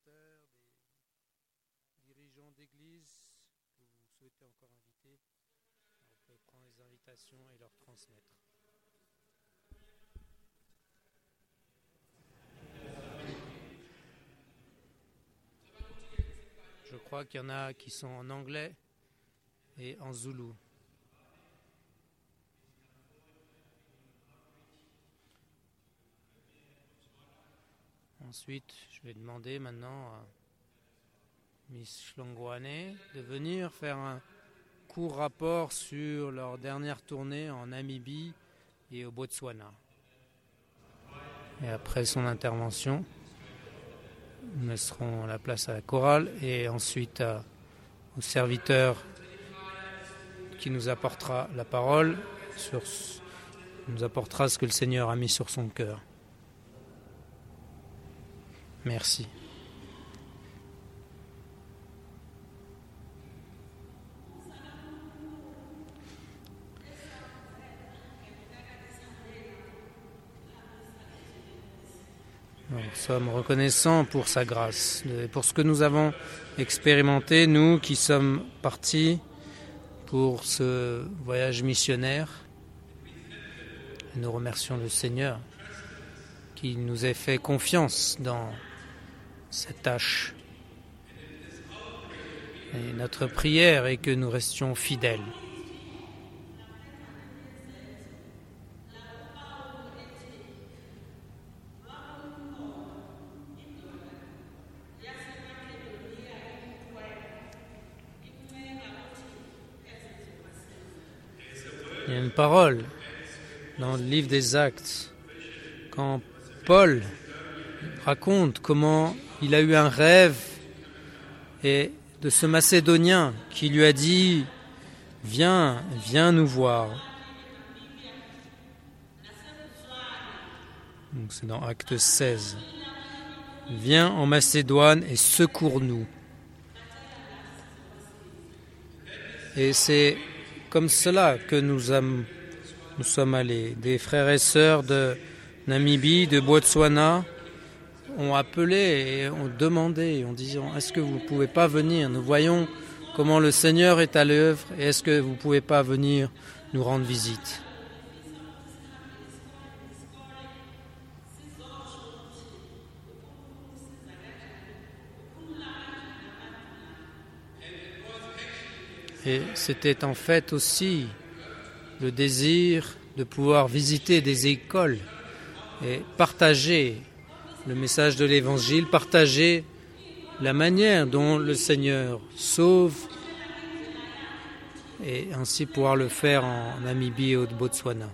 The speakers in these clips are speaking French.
pasteurs, des dirigeants d'église que vous souhaitez encore inviter, vous pouvez prendre les invitations et leur transmettre. Je crois qu'il y en a qui sont en anglais et en zoulou. Ensuite, je vais demander maintenant à Miss Shlongwane de venir faire un court rapport sur leur dernière tournée en Namibie et au Botswana. Et après son intervention, nous laisserons la place à la chorale et ensuite au serviteur qui nous apportera la parole, nous apportera ce que le Seigneur a mis sur son cœur. Merci. Nous sommes reconnaissants pour sa grâce, pour ce que nous avons expérimenté, nous qui sommes partis pour ce voyage missionnaire. Nous remercions le Seigneur qui nous ait fait confiance dans cette tâche. Et notre prière est que nous restions fidèles. Il y a une parole dans le livre des Actes, quand Paul raconte comment il a eu un rêve et de ce Macédonien qui lui a dit « Viens nous voir ». Donc c'est dans Acte 16. « Viens en Macédoine et secours-nous ». Et c'est comme cela que nous sommes allés. Des frères et sœurs de Namibie, de Botswana, ont appelé et ont demandé en disant « Est-ce que vous ne pouvez pas venir ? Nous voyons comment le Seigneur est à l'œuvre et est-ce que vous ne pouvez pas venir nous rendre visite ?» Et c'était en fait aussi le désir de pouvoir visiter des écoles et partager le message de l'Évangile, partager la manière dont le Seigneur sauve et ainsi pouvoir le faire en Namibie et au Botswana.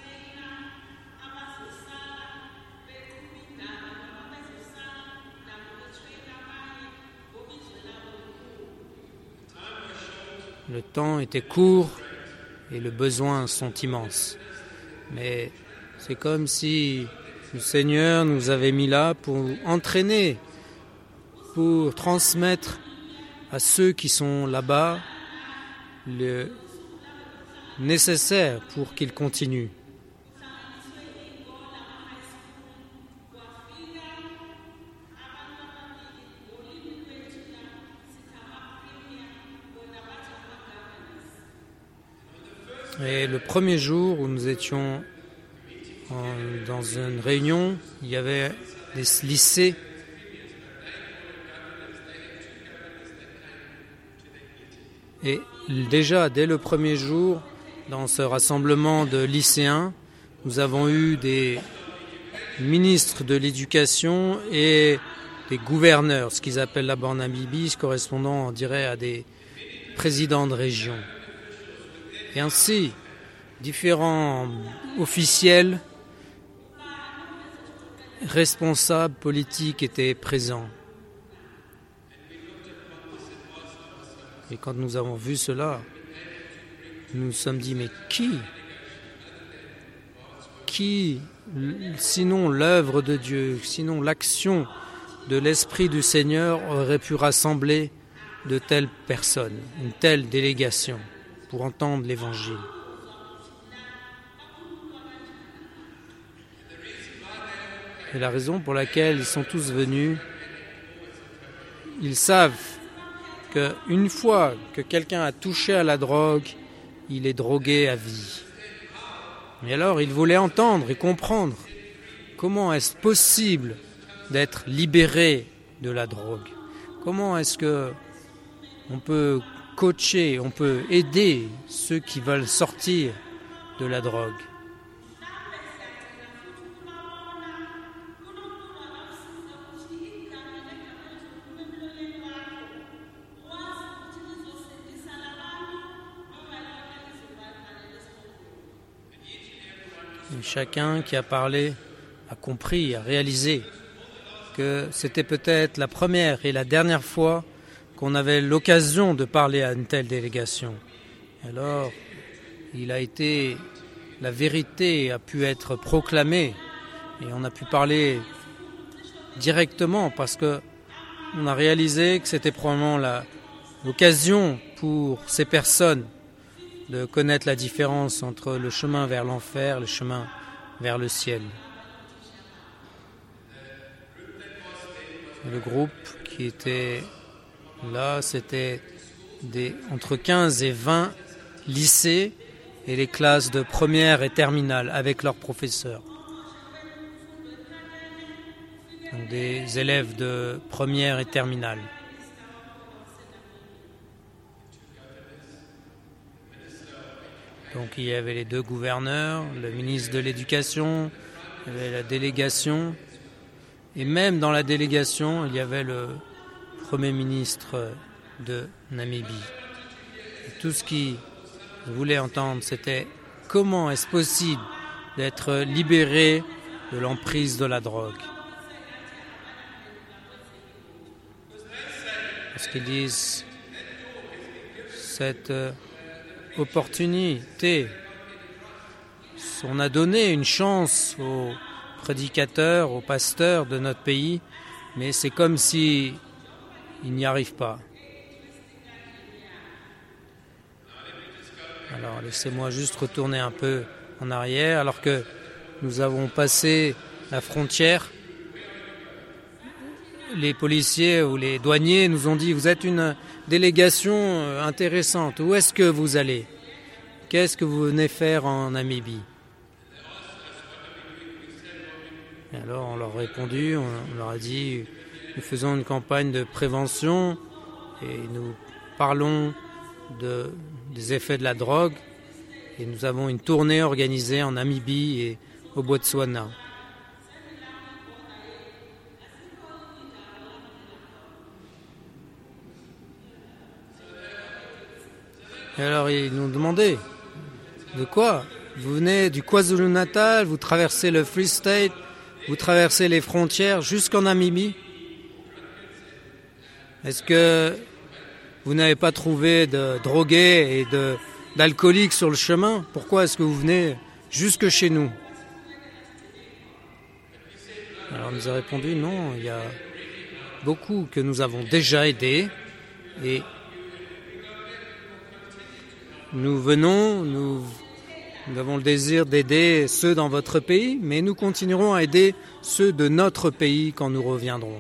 Le temps était court et les besoins sont immenses. Mais c'est comme si le Seigneur nous avait mis là pour entraîner, pour transmettre à ceux qui sont là-bas le nécessaire pour qu'ils continuent. Et le premier jour où nous étions dans une réunion, il y avait des lycées et déjà dès le premier jour, dans ce rassemblement de lycéens, nous avons eu des ministres de l'éducation et des gouverneurs, ce qu'ils appellent là-bas en Namibie, correspondant, on dirait, à des présidents de région. Et ainsi, différents officiels, responsables politiques étaient présents. Et quand nous avons vu cela, nous nous sommes dit, mais qui, sinon l'œuvre de Dieu, sinon l'action de l'Esprit du Seigneur aurait pu rassembler de telles personnes, une telle délégation pour entendre l'Évangile. Et la raison pour laquelle ils sont tous venus, ils savent qu'une fois que quelqu'un a touché à la drogue, il est drogué à vie. Et alors, ils voulaient entendre et comprendre comment est-ce possible d'être libéré de la drogue. Comment est-ce que on peut coacher, on peut aider ceux qui veulent sortir de la drogue. Et chacun qui a parlé a compris, a réalisé que c'était peut-être la première et la dernière fois qu'on avait l'occasion de parler à une telle délégation. Alors, la vérité a pu être proclamée et on a pu parler directement parce qu'on a réalisé que c'était probablement l'occasion pour ces personnes de connaître la différence entre le chemin vers l'enfer et le chemin vers le ciel. Le groupe qui était là, c'était entre 15 et 20 lycées et les classes de première et terminale avec leurs professeurs. Donc des élèves de première et terminale. Donc il y avait les deux gouverneurs, le ministre de l'Éducation, il y avait la délégation. Et même dans la délégation, il y avait le Premier ministre de Namibie. Et tout ce qu'ils voulaient entendre, c'était comment est-ce possible d'être libéré de l'emprise de la drogue. Parce qu'ils disent cette opportunité, on a donné une chance aux prédicateurs, aux pasteurs de notre pays, mais c'est comme si ils n'y arrivent pas. Alors laissez-moi juste retourner un peu en arrière, alors que nous avons passé la frontière. Les policiers ou les douaniers nous ont dit « Vous êtes une délégation intéressante. Où est-ce que vous allez? Qu'est-ce que vous venez faire en Namibie ?» Et alors on leur a répondu, on leur a dit « Nous faisons une campagne de prévention et nous parlons des effets de la drogue et nous avons une tournée organisée en Namibie et au Botswana. » Et alors ils nous demandaient de quoi? Vous venez du KwaZulu-Natal, vous traversez le Free State, vous traversez les frontières jusqu'en Namibie. Est-ce que vous n'avez pas trouvé de drogués et d'alcooliques sur le chemin? Pourquoi est-ce que vous venez jusque chez nous? Alors on nous a répondu non, il y a beaucoup que nous avons déjà aidés et nous venons, nous avons le désir d'aider ceux dans votre pays, mais nous continuerons à aider ceux de notre pays quand nous reviendrons.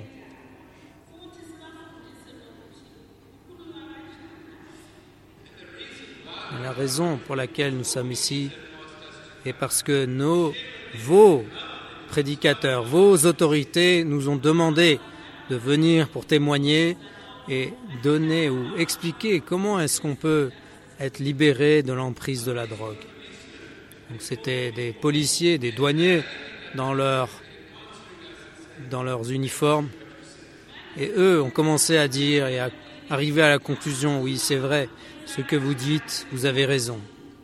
Et la raison pour laquelle nous sommes ici est parce que vos prédicateurs, vos autorités nous ont demandé de venir pour témoigner et donner ou expliquer comment est-ce qu'on peut être libéré de l'emprise de la drogue. Donc c'était des policiers, des douaniers dans leurs uniformes. Et eux ont commencé à dire et à arriver à la conclusion, oui c'est vrai, ce que vous dites, vous avez raison.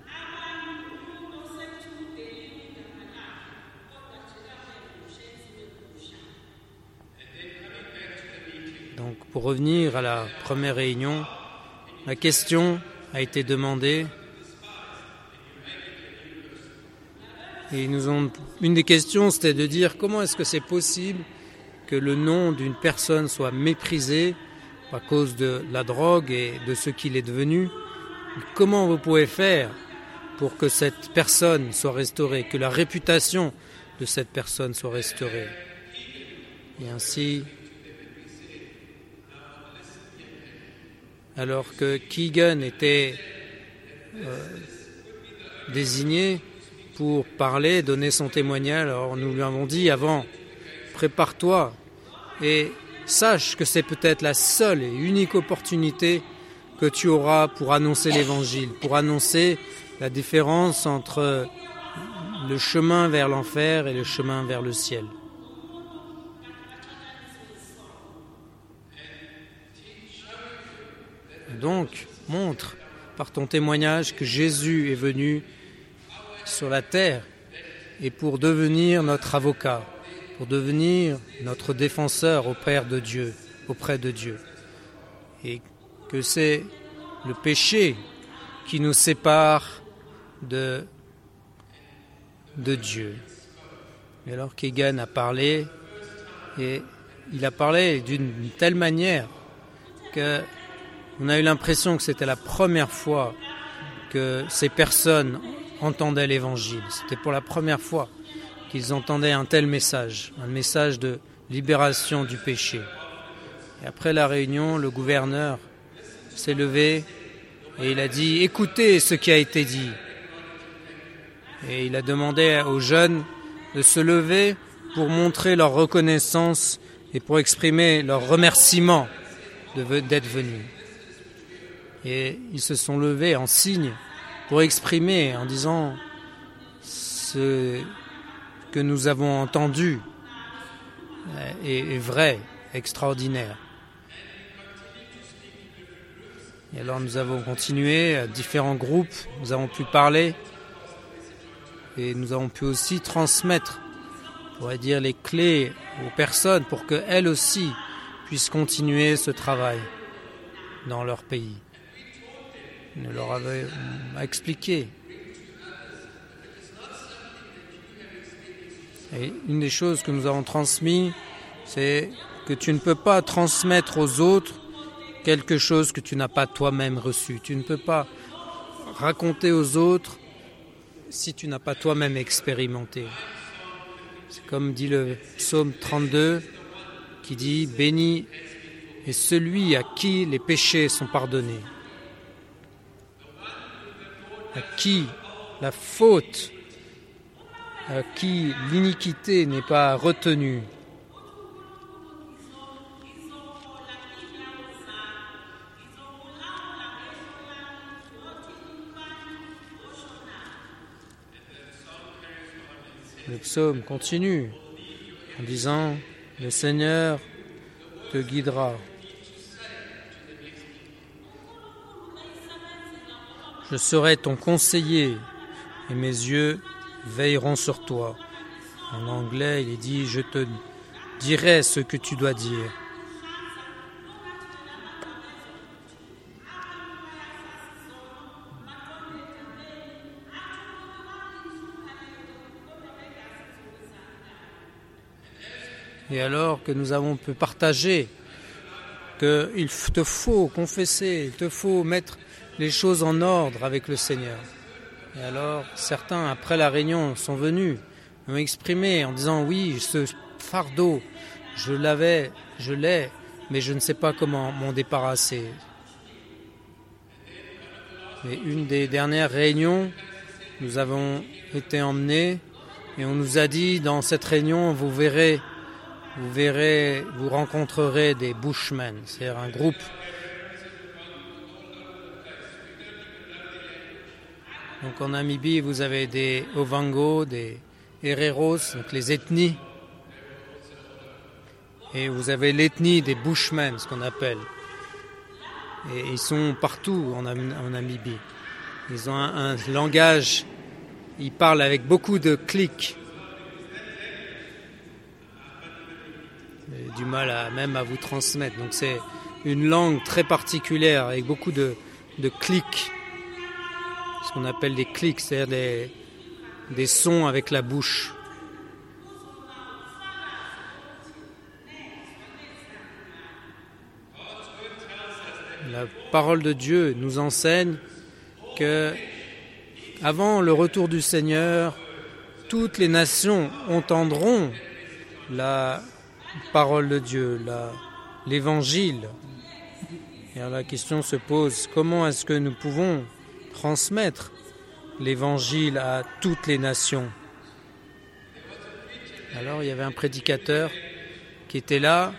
Donc pour revenir à la première réunion, la question a été demandée et une des questions c'était de dire comment est-ce que c'est possible que le nom d'une personne soit méprisé à cause de la drogue et de ce qu'il est devenu. Comment vous pouvez faire pour que cette personne soit restaurée, que la réputation de cette personne soit restaurée? Et ainsi, alors que Keegan était désigné pour parler, donner son témoignage. Alors nous lui avons dit avant, prépare-toi et sache que c'est peut-être la seule et unique opportunité que tu auras pour annoncer l'évangile, pour annoncer la différence entre le chemin vers l'enfer et le chemin vers le ciel. Donc, montre par ton témoignage que Jésus est venu sur la terre et pour devenir notre avocat, pour devenir notre défenseur auprès de Dieu. Et que c'est le péché qui nous sépare de Dieu. Et alors Keegan a parlé, et il a parlé d'une telle manière que on a eu l'impression que c'était la première fois que ces personnes entendaient l'Évangile. C'était pour la première fois qu'ils entendaient un tel message, un message de libération du péché. Et après la réunion, le gouverneur s'est levé et il a dit « Écoutez ce qui a été dit ». Et il a demandé aux jeunes de se lever pour montrer leur reconnaissance et pour exprimer leur remerciement d'être venus. Et ils se sont levés en signe pour exprimer en disant ce que nous avons entendu est vrai, extraordinaire. Et alors nous avons continué à différents groupes, nous avons pu parler et nous avons pu aussi transmettre, on pourrait dire, les clés aux personnes pour qu'elles aussi puissent continuer ce travail dans leur pays. Nous leur avons expliqué. Et une des choses que nous avons transmises, c'est que tu ne peux pas transmettre aux autres quelque chose que tu n'as pas toi-même reçu. Tu ne peux pas raconter aux autres si tu n'as pas toi-même expérimenté. C'est comme dit le psaume 32 qui dit « Béni est celui à qui les péchés sont pardonnés ». À qui la faute, à qui l'iniquité n'est pas retenue. Le psaume continue en disant « Le Seigneur te guidera ». Je serai ton conseiller et mes yeux veilleront sur toi. En anglais, il est dit « Je te dirai ce que tu dois dire ». Et alors que nous avons pu partager qu'il te faut confesser, il te faut mettre les choses en ordre avec le Seigneur. Et alors, certains, après la réunion, sont venus, m'ont exprimé en disant « Oui, ce fardeau, je l'ai, mais je ne sais pas comment m'en débarrasser. » Et une des dernières réunions, nous avons été emmenés et on nous a dit « Dans cette réunion, vous rencontrerez des Bushmen », c'est-à-dire un groupe. Donc en Namibie, vous avez des Ovango, des Hereros, donc les ethnies. Et vous avez l'ethnie des Bushmen, ce qu'on appelle. Et ils sont partout en Namibie. Ils ont un langage, ils parlent avec beaucoup de clics. J'ai du mal même à vous transmettre. Donc c'est une langue très particulière avec beaucoup de clics. Ce qu'on appelle des clics, c'est-à-dire des sons avec la bouche. La parole de Dieu nous enseigne que avant le retour du Seigneur, toutes les nations entendront la parole de Dieu, l'évangile. Et alors la question se pose, comment est-ce que nous pouvons transmettre l'évangile à toutes les nations? Alors il y avait un prédicateur qui était là,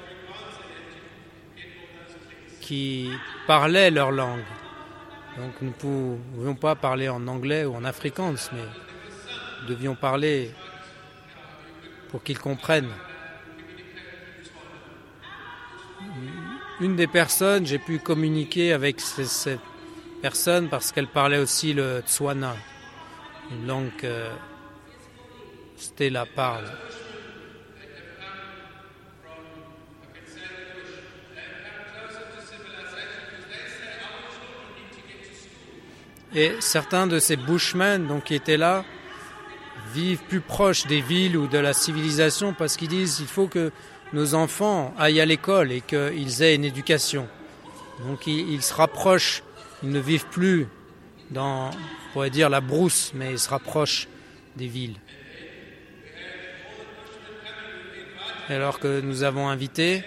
qui parlait leur langue. Donc nous ne pouvions pas parler en anglais ou en afrikaans, mais nous devions parler pour qu'ils comprennent. Une des personnes, j'ai pu communiquer avec cette personne parce qu'elle parlait aussi le Tswana, une langue que Stella parle. Et certains de ces bushmen donc, qui étaient là vivent plus proches des villes ou de la civilisation parce qu'ils disent qu'il faut que nos enfants aillent à l'école et qu'ils aient une éducation. Donc ils se rapprochent, ils ne vivent plus dans, on pourrait dire, la brousse, mais ils se rapprochent des villes. Et alors que nous avons invité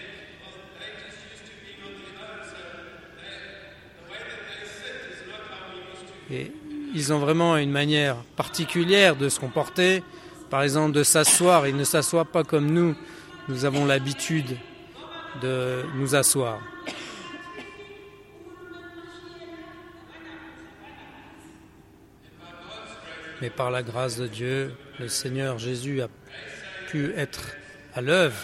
et ils ont vraiment une manière particulière de se comporter. Par exemple, de s'asseoir. Ils ne s'assoient pas comme nous. Nous avons l'habitude de nous asseoir. Mais par la grâce de Dieu, le Seigneur Jésus a pu être à l'œuvre.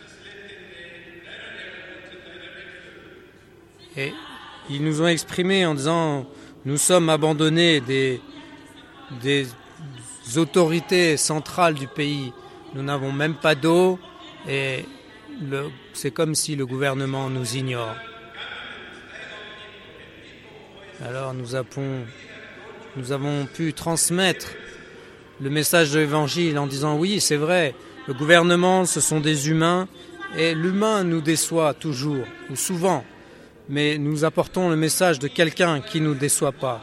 Et ils nous ont exprimé en disant... Nous sommes abandonnés des autorités centrales du pays. Nous n'avons même pas d'eau et c'est comme si le gouvernement nous ignore. Alors nous avons pu transmettre le message de l'Évangile en disant oui, c'est vrai, le gouvernement ce sont des humains et l'humain nous déçoit toujours ou souvent. Mais nous apportons le message de quelqu'un qui ne nous déçoit pas.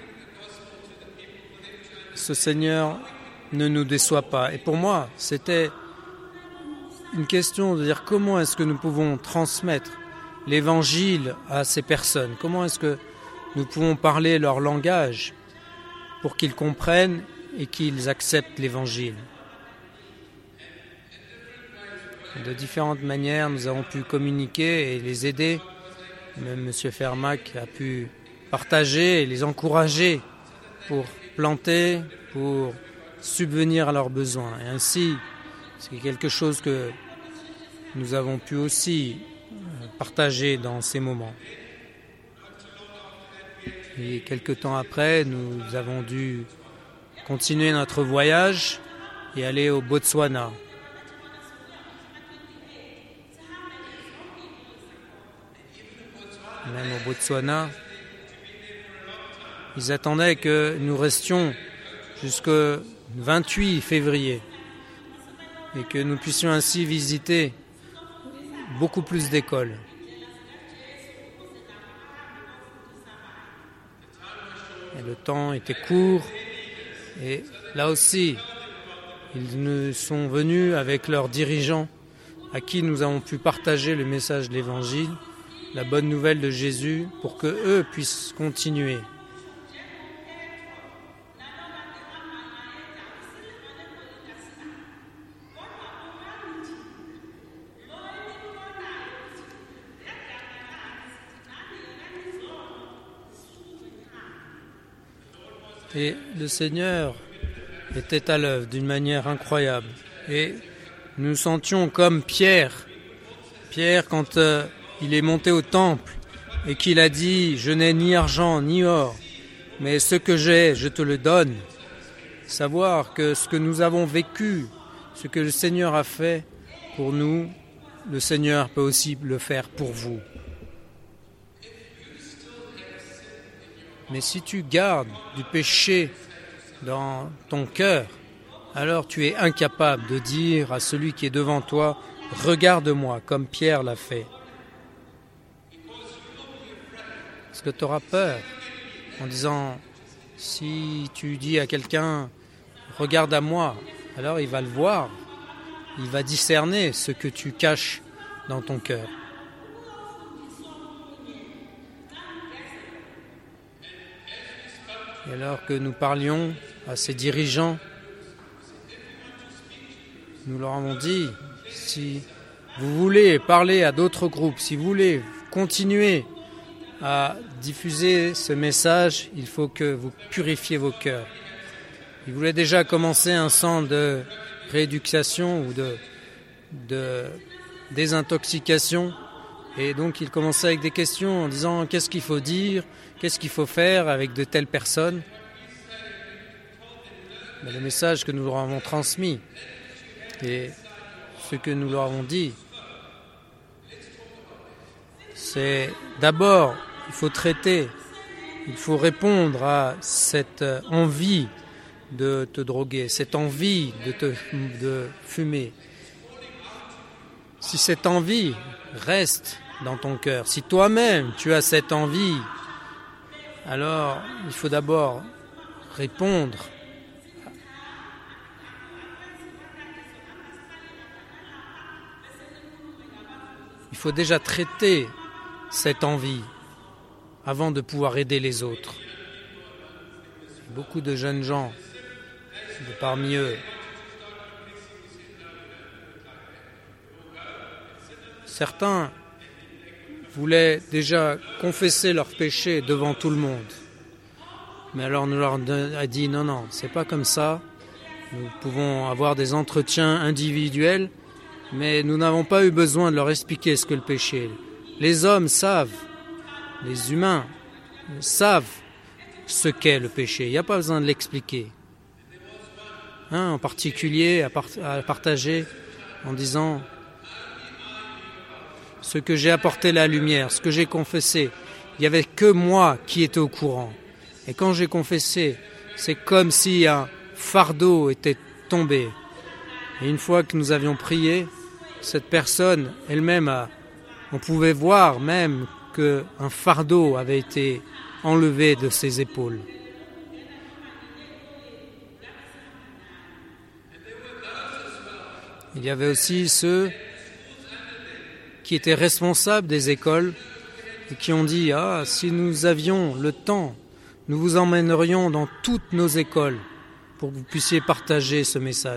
Ce Seigneur ne nous déçoit pas. Et pour moi, c'était une question de dire comment est-ce que nous pouvons transmettre l'Évangile à ces personnes? Comment est-ce que nous pouvons parler leur langage pour qu'ils comprennent et qu'ils acceptent l'Évangile? De différentes manières, nous avons pu communiquer et les aider. Même M. Fermac a pu partager et les encourager pour planter, pour subvenir à leurs besoins. Et ainsi, c'est quelque chose que nous avons pu aussi partager dans ces moments. Et quelque temps après, nous avons dû continuer notre voyage et aller au Botswana. Même au Botswana, ils attendaient que nous restions jusqu'au 28 février et que nous puissions ainsi visiter beaucoup plus d'écoles. Et le temps était court et là aussi, ils nous sont venus avec leurs dirigeants à qui nous avons pu partager le message de l'Évangile, la bonne nouvelle de Jésus, pour que eux puissent continuer. Et le Seigneur était à l'œuvre d'une manière incroyable. Et nous sentions comme Pierre, quand il est monté au temple et qu'il a dit « Je n'ai ni argent ni or, mais ce que j'ai, je te le donne ». Savoir que ce que nous avons vécu, ce que le Seigneur a fait pour nous, le Seigneur peut aussi le faire pour vous. Mais si tu gardes du péché dans ton cœur, alors tu es incapable de dire à celui qui est devant toi « Regarde-moi » comme Pierre l'a fait. Parce que tu auras peur en disant « Si tu dis à quelqu'un « Regarde à moi », alors il va le voir, il va discerner ce que tu caches dans ton cœur. Et alors que nous parlions à ces dirigeants, nous leur avons dit, si vous voulez parler à d'autres groupes, si vous voulez continuer à diffuser ce message, il faut que vous purifiez vos cœurs. Ils voulaient déjà commencer un centre de rééducation ou de désintoxication. Et donc ils commençaient avec des questions en disant qu'est-ce qu'il faut dire, qu'est-ce qu'il faut faire avec de telles personnes. Mais le message que nous leur avons transmis et ce que nous leur avons dit, c'est d'abord, il faut traiter, il faut répondre à cette envie de te droguer, cette envie de fumer. Si cette envie reste dans ton cœur, si toi-même tu as cette envie, alors il faut d'abord répondre il faut déjà traiter cette envie avant de pouvoir aider les autres. Beaucoup de jeunes gens, de parmi eux, certains voulaient déjà confesser leurs péchés devant tout le monde. Mais alors nous leur avons dit non, c'est pas comme ça. Nous pouvons avoir des entretiens individuels, mais nous n'avons pas eu besoin de leur expliquer ce que le péché est. Les hommes savent, les humains savent ce qu'est le péché. Il n'y a pas besoin de l'expliquer. En particulier à partager en disant ce que j'ai apporté la lumière, ce que j'ai confessé. Il n'y avait que moi qui étais au courant. Et quand j'ai confessé, c'est comme si un fardeau était tombé. Et une fois que nous avions prié, cette personne elle-même, on pouvait voir même qu'un fardeau avait été enlevé de ses épaules. Il y avait aussi ceux qui étaient responsables des écoles et qui ont dit « si nous avions le temps, nous vous emmènerions dans toutes nos écoles pour que vous puissiez partager ce message. »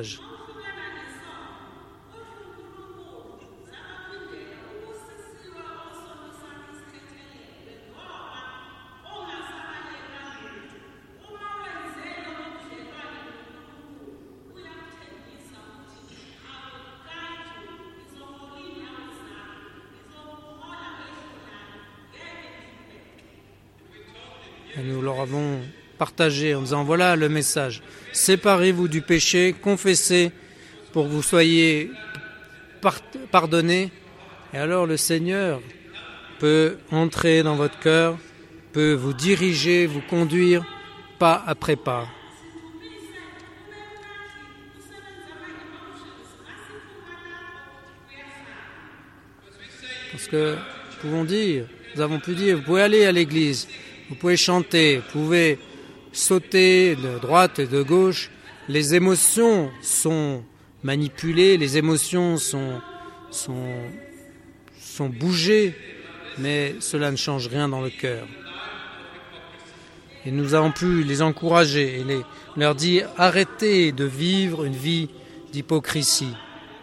Et nous leur avons partagé en disant voilà le message. Séparez-vous du péché, confessez pour que vous soyez pardonnés. Et alors le Seigneur peut entrer dans votre cœur, peut vous diriger, vous conduire pas après pas. Parce que nous avons pu dire, vous pouvez aller à l'église, vous pouvez chanter, vous pouvez sauter de droite et de gauche. Les émotions sont manipulées, les émotions sont bougées, mais cela ne change rien dans le cœur. Et nous avons pu les encourager et leur dire arrêtez de vivre une vie d'hypocrisie.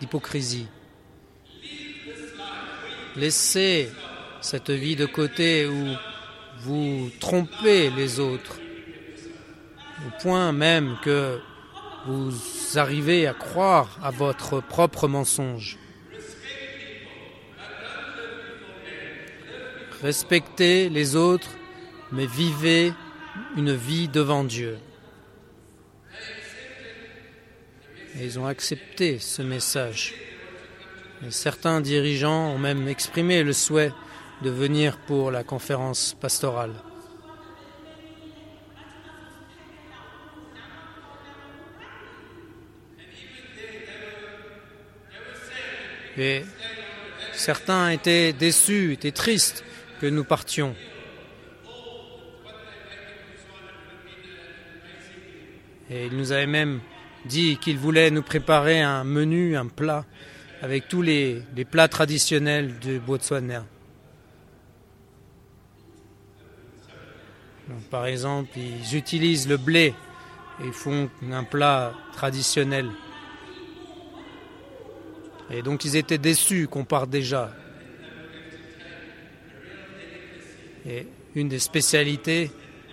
Laissez cette vie de côté où vous trompez les autres, au point même que vous arrivez à croire à votre propre mensonge. Respectez les autres, mais vivez une vie devant Dieu. Et ils ont accepté ce message. Et certains dirigeants ont même exprimé le souhait de venir pour la conférence pastorale. Et certains étaient déçus, étaient tristes que nous partions. Et ils nous avaient même dit qu'ils voulaient nous préparer un menu, un plat, avec tous les plats traditionnels du Botswana. Donc, par exemple, ils utilisent le blé et ils font un plat traditionnel. Et donc ils étaient déçus qu'on parte déjà. Et une des spécialités,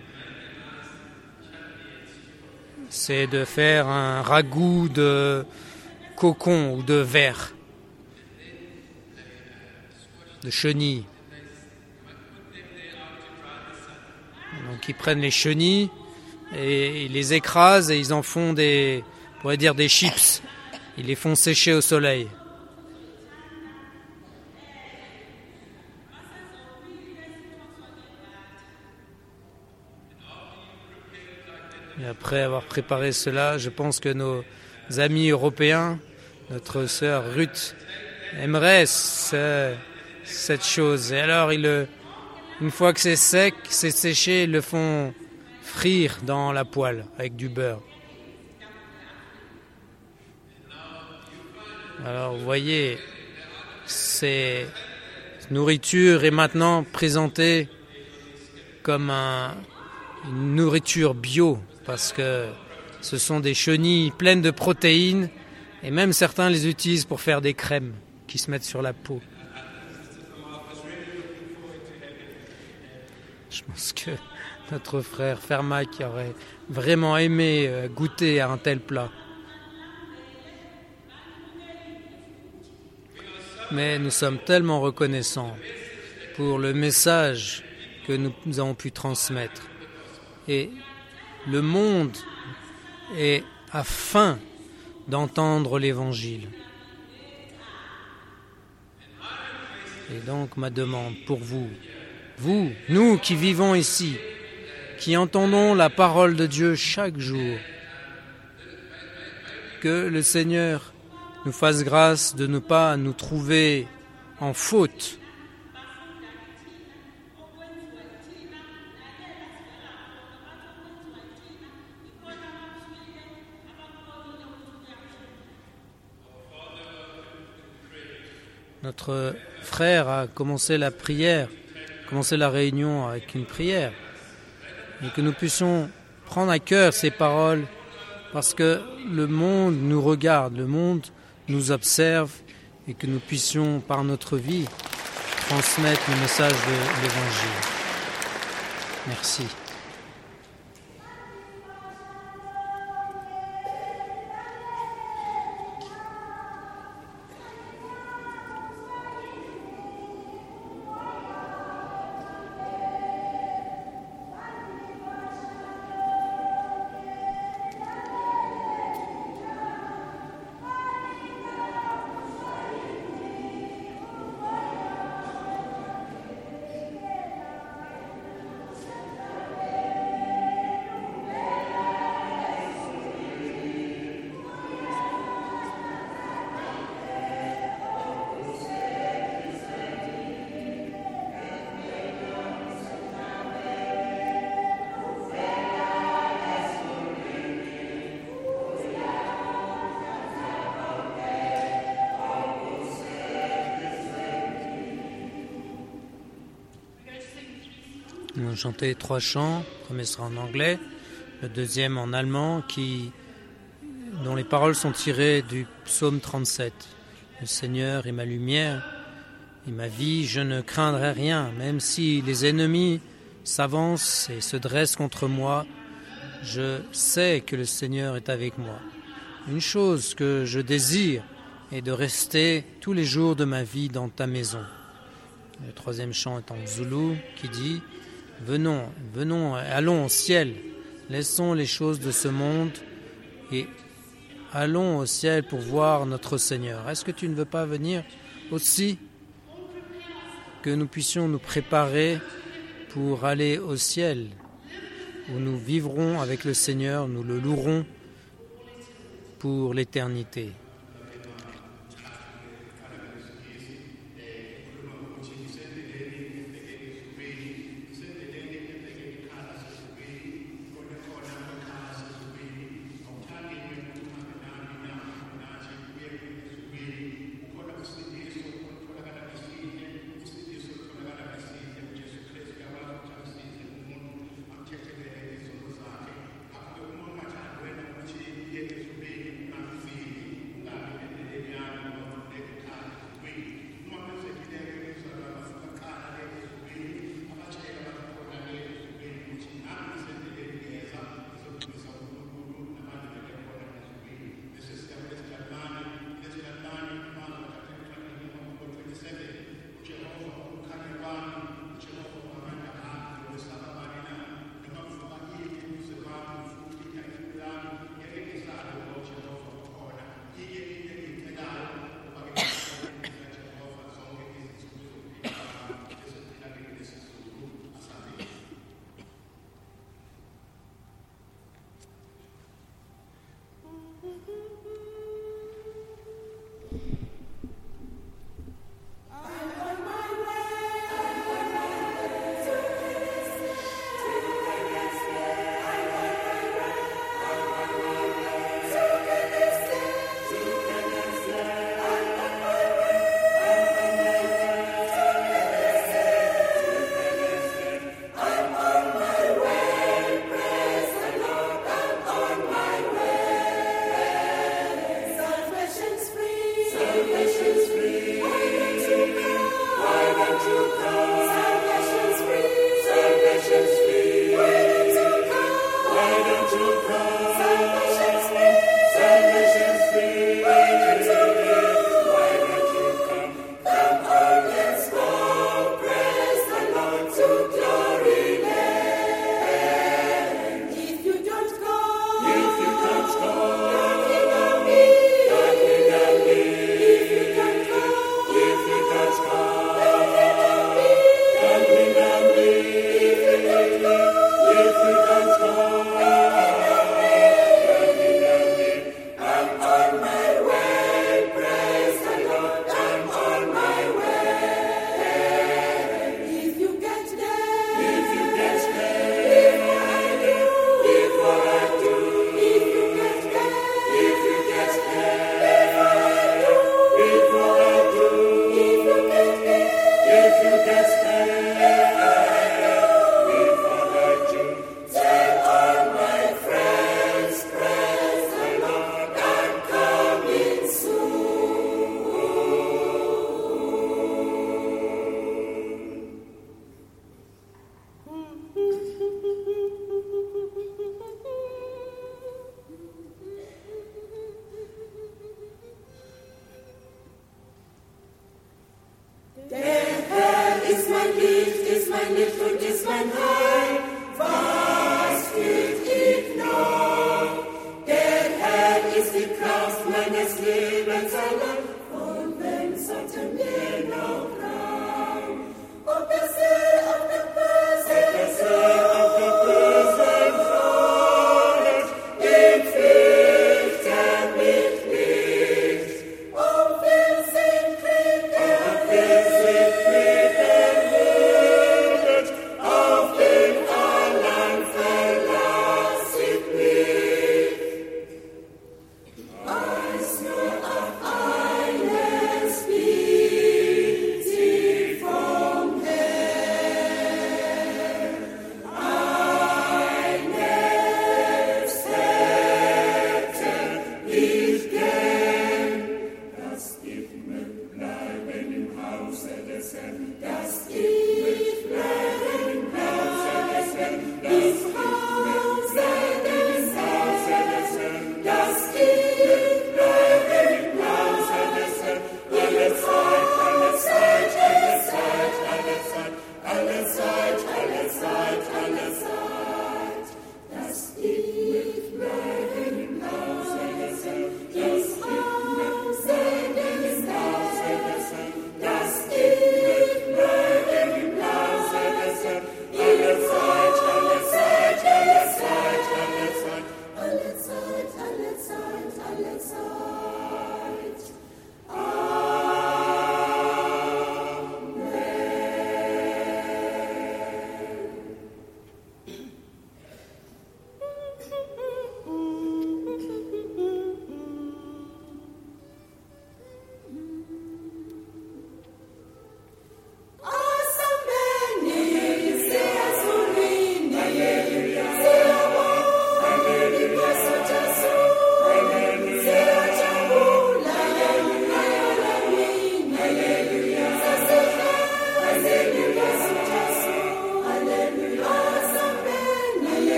c'est de faire un ragoût de cocon ou de verre, de chenilles. Donc ils prennent les chenilles et ils les écrasent et ils en font on pourrait dire des chips. Ils les font sécher au soleil. Et après avoir préparé cela, je pense que nos amis européens, notre sœur Ruth, aimerait cette chose. Et alors, une fois que c'est sec, c'est séché, ils le font frire dans la poêle avec du beurre. Alors, vous voyez, cette nourriture est maintenant présentée comme une nourriture bio, parce que ce sont des chenilles pleines de protéines, et même certains les utilisent pour faire des crèmes qui se mettent sur la peau. Je pense que notre frère Fermac aurait vraiment aimé goûter à un tel plat. Mais nous sommes tellement reconnaissants pour le message que nous avons pu transmettre. Et le monde est à faim d'entendre l'Évangile. Et donc ma demande pour vous, nous qui vivons ici, qui entendons la parole de Dieu chaque jour, que le Seigneur nous fasse grâce de ne pas nous trouver en faute. Notre frère a commencé la prière, commencé la réunion avec une prière, et que nous puissions prendre à cœur ces paroles, parce que le monde nous regarde, le monde nous observe, et que nous puissions par notre vie transmettre le message de l'Évangile. Merci. Nous allons chanter 3 chants. Le premier sera en anglais, le deuxième en allemand, dont les paroles sont tirées du psaume 37. Le Seigneur est ma lumière et ma vie, je ne craindrai rien, même si les ennemis s'avancent et se dressent contre moi, je sais que le Seigneur est avec moi. Une chose que je désire est de rester tous les jours de ma vie dans ta maison. Le troisième chant est en zoulou qui dit « Venons, allons au ciel, laissons les choses de ce monde et allons au ciel pour voir notre Seigneur. » Est-ce que tu ne veux pas venir aussi, que nous puissions nous préparer pour aller au ciel, où nous vivrons avec le Seigneur, nous le louerons pour l'éternité. mein Heil, was führt ich noch? Der Herr ist die Kraft meines Lebens allein, und wenn sollte mir noch rein. Ob der See auf der Böse, auf der Bösen trauert, ihn fürchtet mich nicht. Ob wir sind Krieg erwürdet, auf den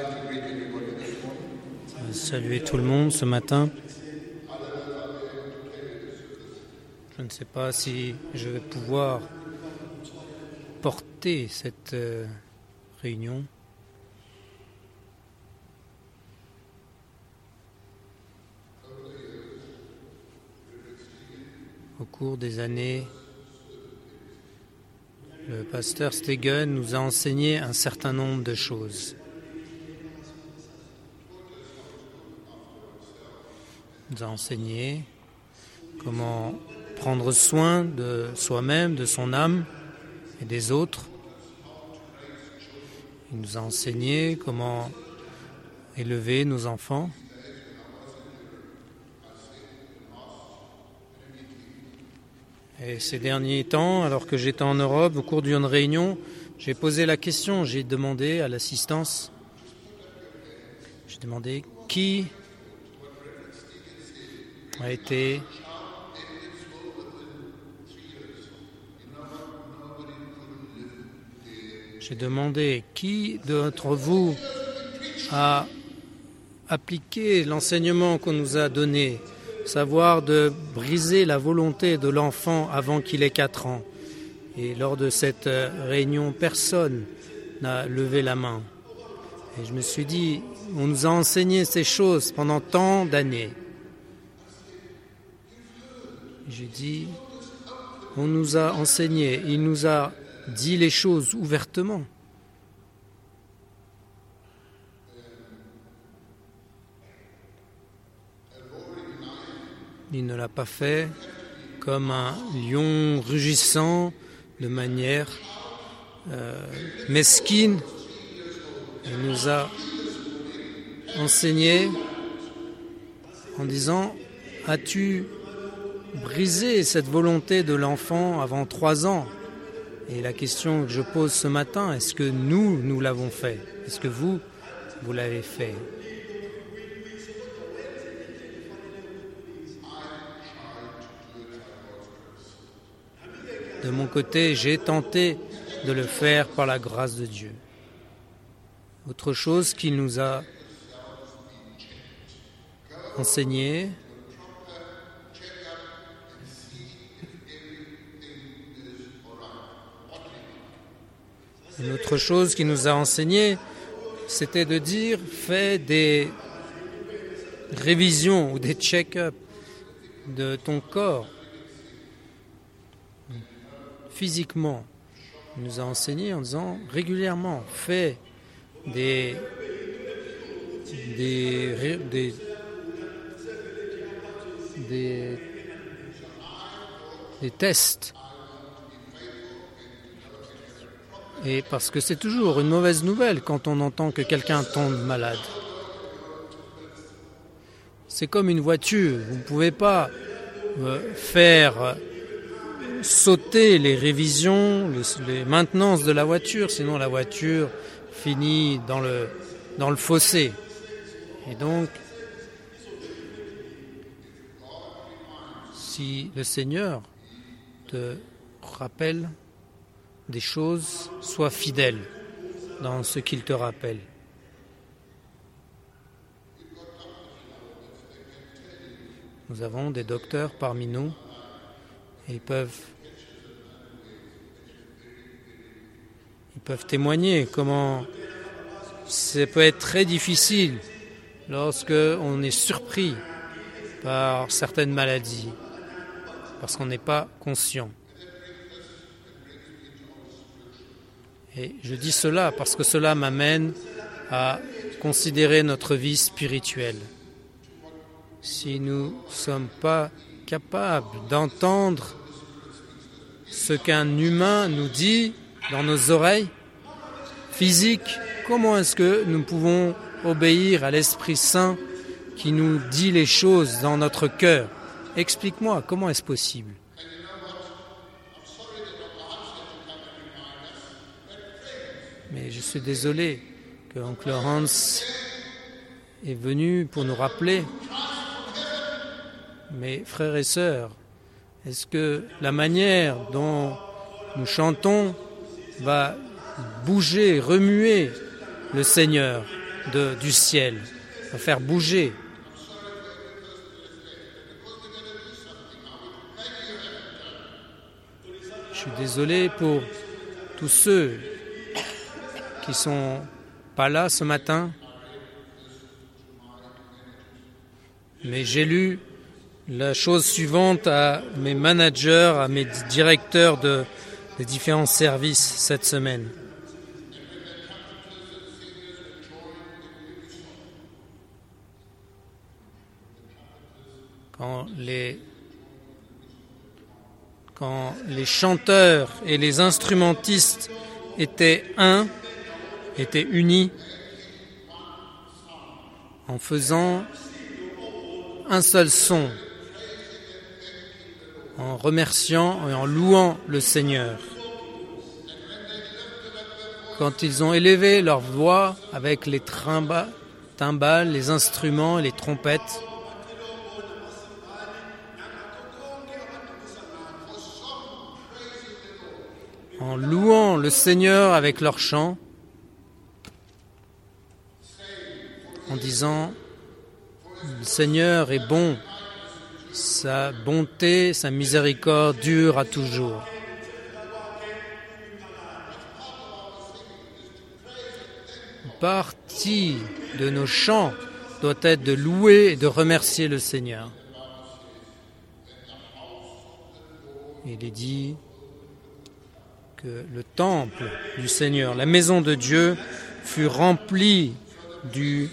Saluer tout le monde ce matin. Je ne sais pas si je vais pouvoir porter cette réunion. Au cours des années, le pasteur Stegen nous a enseigné un certain nombre de choses. Il nous a enseigné comment prendre soin de soi-même, de son âme et des autres. Il nous a enseigné comment élever nos enfants. Et ces derniers temps, alors que j'étais en Europe, au cours d'une réunion, j'ai posé la question, j'ai demandé à l'assistance, j'ai demandé qui a été qui d'entre vous a appliqué l'enseignement qu'on nous a donné, savoir de briser la volonté de l'enfant avant qu'il ait 4 ans. Et lors de cette réunion, personne n'a levé la main. Et je me suis dit, on nous a enseigné ces choses pendant tant d'années. J'ai dit, on nous a enseigné, il nous a dit les choses ouvertement. Il ne l'a pas fait comme un lion rugissant de manière mesquine. Il nous a enseigné en disant, as-tu brisé cette volonté de l'enfant avant 3 ans? Et la question que je pose ce matin, est-ce que nous l'avons fait? Est-ce que vous l'avez fait? De mon côté, j'ai tenté de le faire par la grâce de Dieu. Autre chose qu'il nous a enseigné, une autre chose qu'il nous a enseigné, c'était de dire, fais des révisions ou des check-up de ton corps. Physiquement, il nous a enseigné en disant régulièrement, fais des tests. Et parce que c'est toujours une mauvaise nouvelle quand on entend que quelqu'un tombe malade. C'est comme une voiture, vous ne pouvez pas faire sauter les révisions, les maintenances de la voiture, sinon la voiture finit dans le fossé. Et donc, si le Seigneur te rappelle des choses, sois fidèle dans ce qu'il te rappelle. Nous avons des docteurs parmi nous et ils peuvent témoigner comment ça peut être très difficile lorsque on est surpris par certaines maladies, parce qu'on n'est pas conscient. Et je dis cela parce que cela m'amène à considérer notre vie spirituelle. Si nous ne sommes pas capables d'entendre ce qu'un humain nous dit dans nos oreilles physiques, comment est-ce que nous pouvons obéir à l'Esprit Saint qui nous dit les choses dans notre cœur? Explique-moi, comment est-ce possible? Mais je suis désolé que Oncle Hans est venu pour nous rappeler. Mais frères et sœurs, est-ce que la manière dont nous chantons va bouger, remuer le Seigneur? du ciel, va faire bouger. Je suis désolé pour tous ceux qui sont pas là ce matin, mais j'ai lu la chose suivante à mes managers, à mes directeurs des différents services cette semaine. Quand les chanteurs et les instrumentistes étaient unis, en faisant un seul son, en remerciant et en louant le Seigneur. Quand ils ont élevé leur voix avec les timbales, les instruments et les trompettes, en louant le Seigneur avec leurs chants, en disant « Le Seigneur est bon, sa bonté, sa miséricorde dure à toujours. » Une partie de nos chants doit être de louer et de remercier le Seigneur. Il est dit que le temple du Seigneur, la maison de Dieu, fut remplie du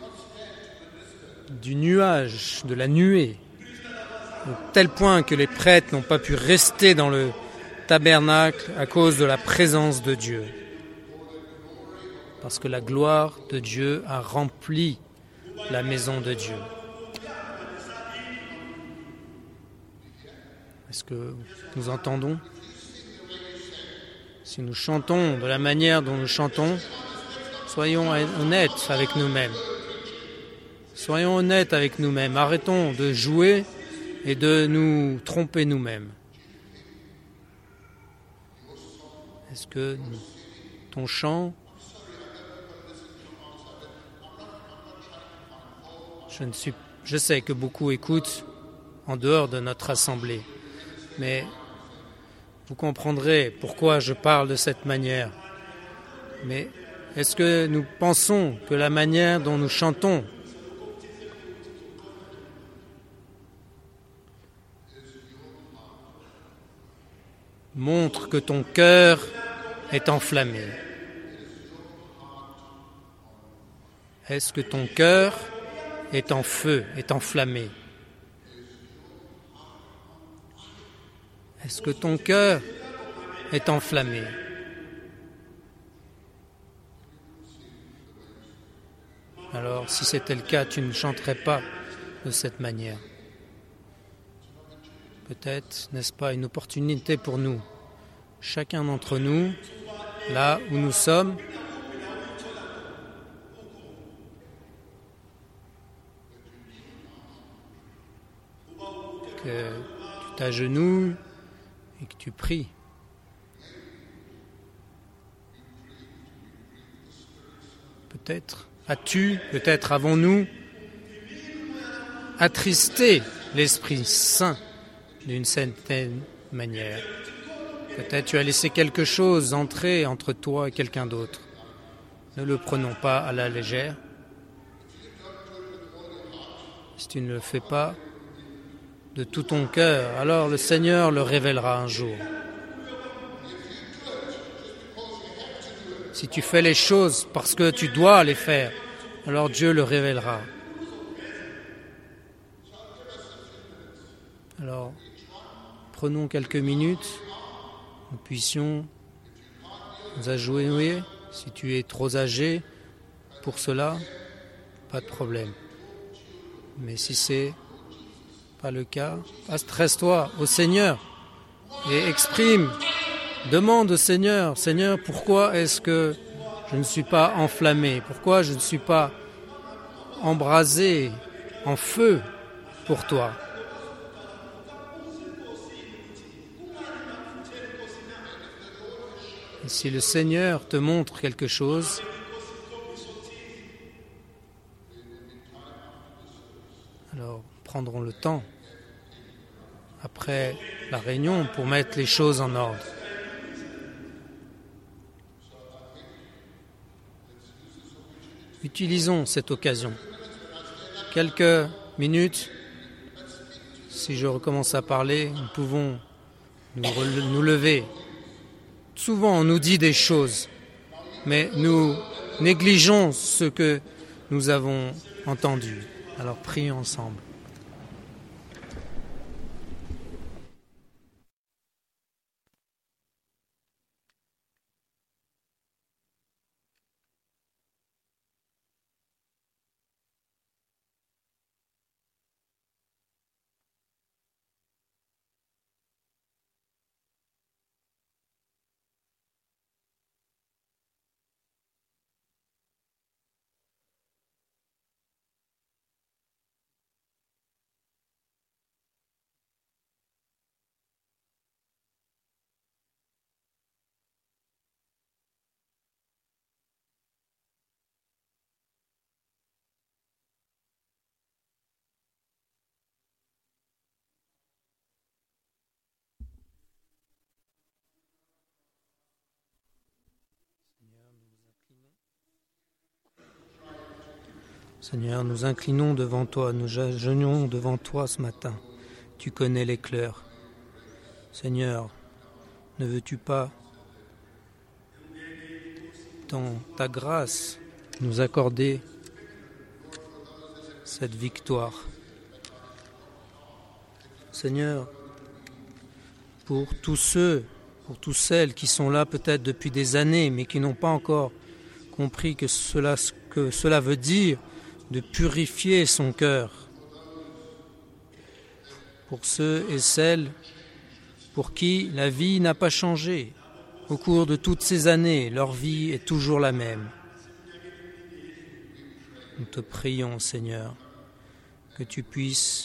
nuage, de la nuée, au tel point que les prêtres n'ont pas pu rester dans le tabernacle à cause de la présence de Dieu. Parce que la gloire de Dieu a rempli la maison de Dieu. Est-ce que nous entendons ? Si nous chantons de la manière dont nous chantons, soyons honnêtes avec nous-mêmes. Soyons honnêtes avec nous-mêmes. Arrêtons de jouer et de nous tromper nous-mêmes. Est-ce que ton chant, je sais que beaucoup écoutent en dehors de notre assemblée, mais vous comprendrez pourquoi je parle de cette manière. Mais est-ce que nous pensons que la manière dont nous chantons montre que ton cœur est enflammé? Est-ce que ton cœur est en feu, est enflammé? Est-ce que ton cœur est enflammé? Alors, si c'était le cas, tu ne chanterais pas de cette manière. Peut-être, n'est-ce pas, une opportunité pour nous, chacun d'entre nous, là où nous sommes, que tu t'agenouilles et que tu pries. Peut-être avons-nous attristé l'Esprit Saint d'une certaine manière. Peut-être tu as laissé quelque chose entrer entre toi et quelqu'un d'autre. Ne le prenons pas à la légère. Si tu ne le fais pas de tout ton cœur, alors le Seigneur le révélera un jour. Si tu fais les choses parce que tu dois les faire, alors Dieu le révélera. Alors, prenons quelques minutes, nous puissions nous agenouiller. Si tu es trop âgé pour cela, pas de problème. Mais si c'est pas le cas, adresse-toi au Seigneur et exprime, demande au Seigneur, Seigneur, pourquoi est-ce que je ne suis pas enflammé? Pourquoi je ne suis pas embrasé en feu pour toi? Et si le Seigneur te montre quelque chose, Alors, prendrons le temps après la réunion pour mettre les choses en ordre. Utilisons cette occasion. Quelques minutes, si je recommence à parler, nous pouvons nous lever. Souvent, on nous dit des choses, mais nous négligeons ce que nous avons entendu. Alors, prions ensemble. Seigneur, nous inclinons devant toi, nous agenouillons devant toi ce matin. Tu connais les cœurs. Seigneur, ne veux-tu pas, dans ta grâce, nous accorder cette victoire? Seigneur, pour tous ceux, pour toutes celles qui sont là peut-être depuis des années, mais qui n'ont pas encore compris que cela veut dire de purifier son cœur. Pour ceux et celles pour qui la vie n'a pas changé au cours de toutes ces années, leur vie est toujours la même. Nous te prions, Seigneur, que tu puisses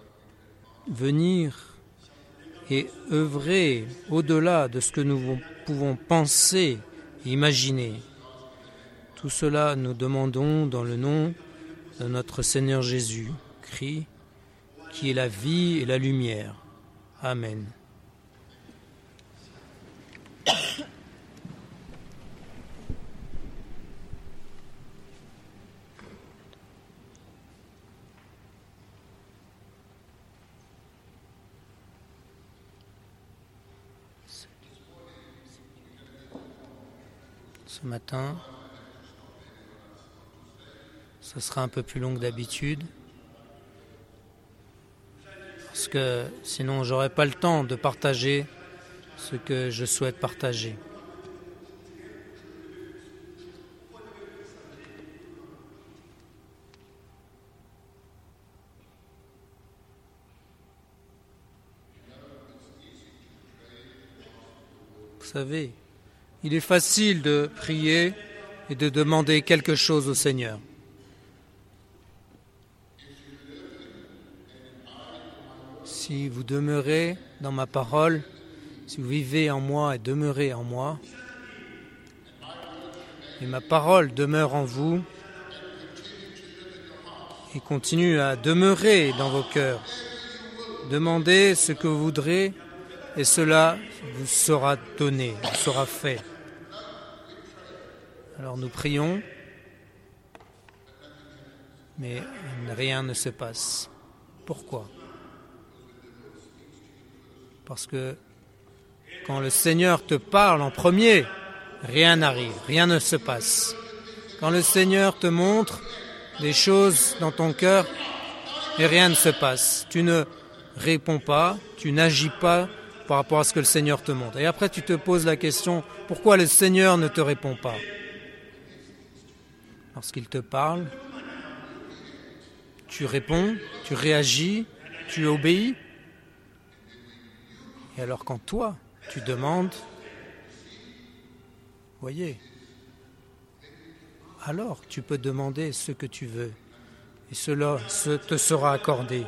venir et œuvrer au-delà de ce que nous pouvons penser et imaginer. Tout cela, nous demandons dans le nom de notre Seigneur Jésus-Christ, qui est la vie et la lumière. Amen. Ce matin, ce sera un peu plus long que d'habitude, parce que sinon j'aurai pas le temps de partager ce que je souhaite partager. Vous savez, il est facile de prier et de demander quelque chose au Seigneur. Si vous demeurez dans ma parole, si vous vivez en moi et demeurez en moi, et ma parole demeure en vous et continue à demeurer dans vos cœurs, demandez ce que vous voudrez et cela vous sera donné, vous sera fait. Alors nous prions, mais rien ne se passe. Pourquoi ? Parce que quand le Seigneur te parle en premier, rien n'arrive, rien ne se passe. Quand le Seigneur te montre des choses dans ton cœur, et rien ne se passe. Tu ne réponds pas, tu n'agis pas par rapport à ce que le Seigneur te montre. Et après tu te poses la question, pourquoi le Seigneur ne te répond pas ? Lorsqu'il te parle, tu réponds, tu réagis, tu obéis. Et alors quand toi, tu demandes, voyez, alors tu peux demander ce que tu veux et cela te sera accordé.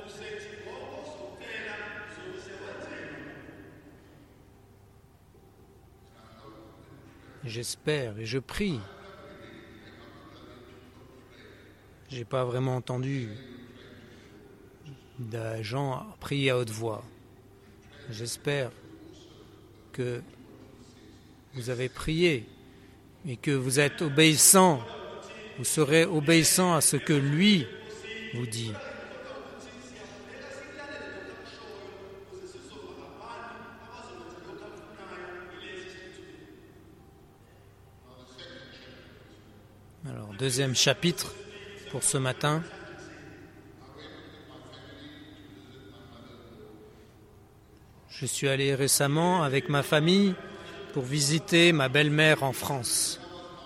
J'espère et je prie. J'ai pas vraiment entendu des gens prient à haute voix. J'espère que vous avez prié et que vous êtes obéissant, vous serez obéissant à ce que lui vous dit. Alors, deuxième chapitre pour ce matin. Je suis allé récemment avec ma famille pour visiter ma belle-mère en France.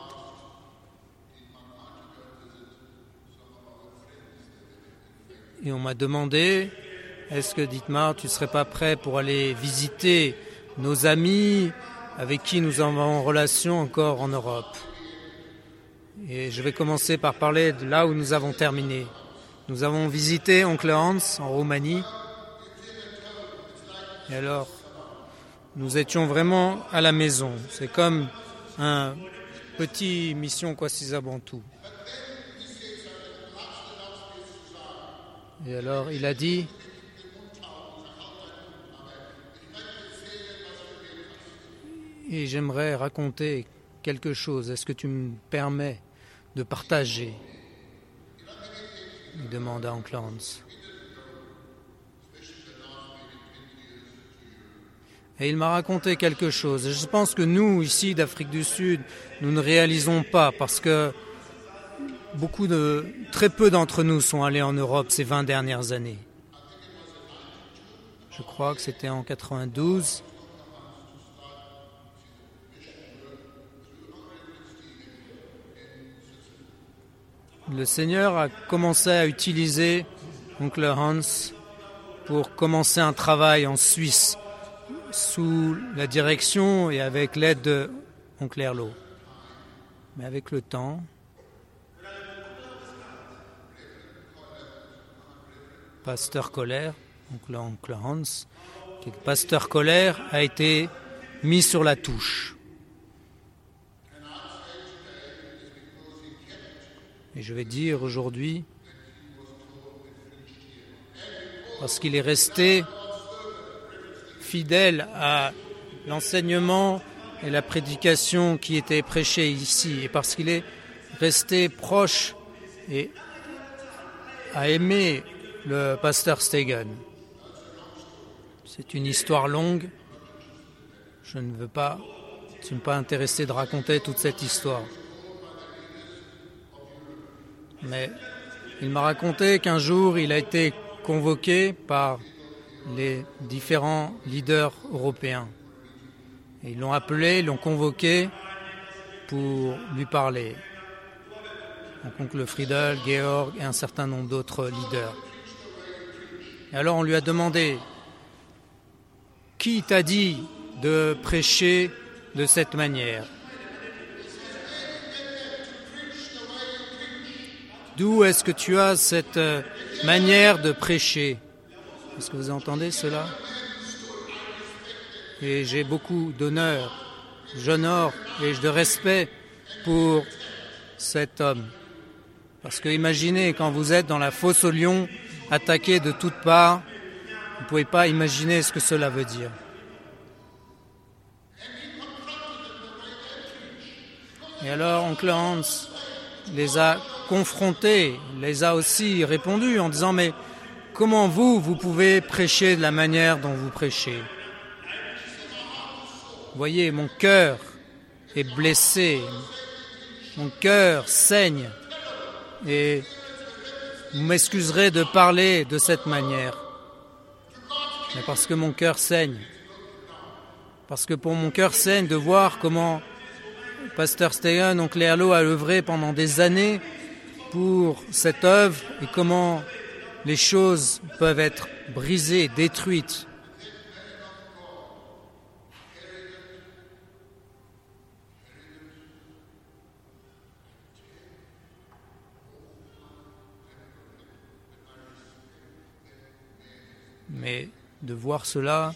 Et on m'a demandé, est-ce que Dietmar, tu ne serais pas prêt pour aller visiter nos amis avec qui nous avons en relation encore en Europe? Et je vais commencer par parler de là où nous avons terminé. Nous avons visité Oncle Hans en Roumanie. Et alors, nous étions vraiment à la maison. C'est comme un petit mission Kwasizabantu. Et alors, il a dit, et j'aimerais raconter quelque chose. Est-ce que tu me permets de partager? Il demanda Oncle Hans. Et il m'a raconté quelque chose. Et je pense que nous, ici d'Afrique du Sud, nous ne réalisons pas parce que très peu d'entre nous sont allés en Europe ces 20 dernières années. Je crois que c'était en 92. Le Seigneur a commencé à utiliser Oncle Hans pour commencer un travail en Suisse sous la direction et avec l'aide de Oncle Erlo. Mais avec le temps, Pasteur Kohler, Oncle Hans, Pasteur Kohler a été mis sur la touche. Et je vais dire aujourd'hui, parce qu'il est resté fidèle à l'enseignement et la prédication qui était prêchée ici, et parce qu'il est resté proche et a aimé le pasteur Stegen. C'est une histoire longue. Je ne suis pas intéressé de raconter toute cette histoire. Mais il m'a raconté qu'un jour, il a été convoqué par les différents leaders européens. Et ils l'ont appelé, ils l'ont convoqué pour lui parler. Donc Oncle Friedel, Georg et un certain nombre d'autres leaders. Et alors on lui a demandé, qui t'a dit de prêcher de cette manière? D'où est-ce que tu as cette manière de prêcher? Est-ce que vous entendez cela? Et j'ai beaucoup j'honore et de respect pour cet homme. Parce que imaginez, quand vous êtes dans la fosse aux lions, attaqué de toutes parts, vous ne pouvez pas imaginer ce que cela veut dire. Et alors, Oncle Hans les a confrontés, les a aussi répondu en disant « Mais comment vous pouvez prêcher de la manière dont vous prêchez ?» Vous voyez, mon cœur est blessé, mon cœur saigne, et vous m'excuserez de parler de cette manière, mais parce que mon cœur saigne, parce que pour mon cœur saigne de voir comment Pasteur Stegen, Oncle Erlo a œuvré pendant des années pour cette œuvre et comment les choses peuvent être brisées, détruites. Mais de voir cela,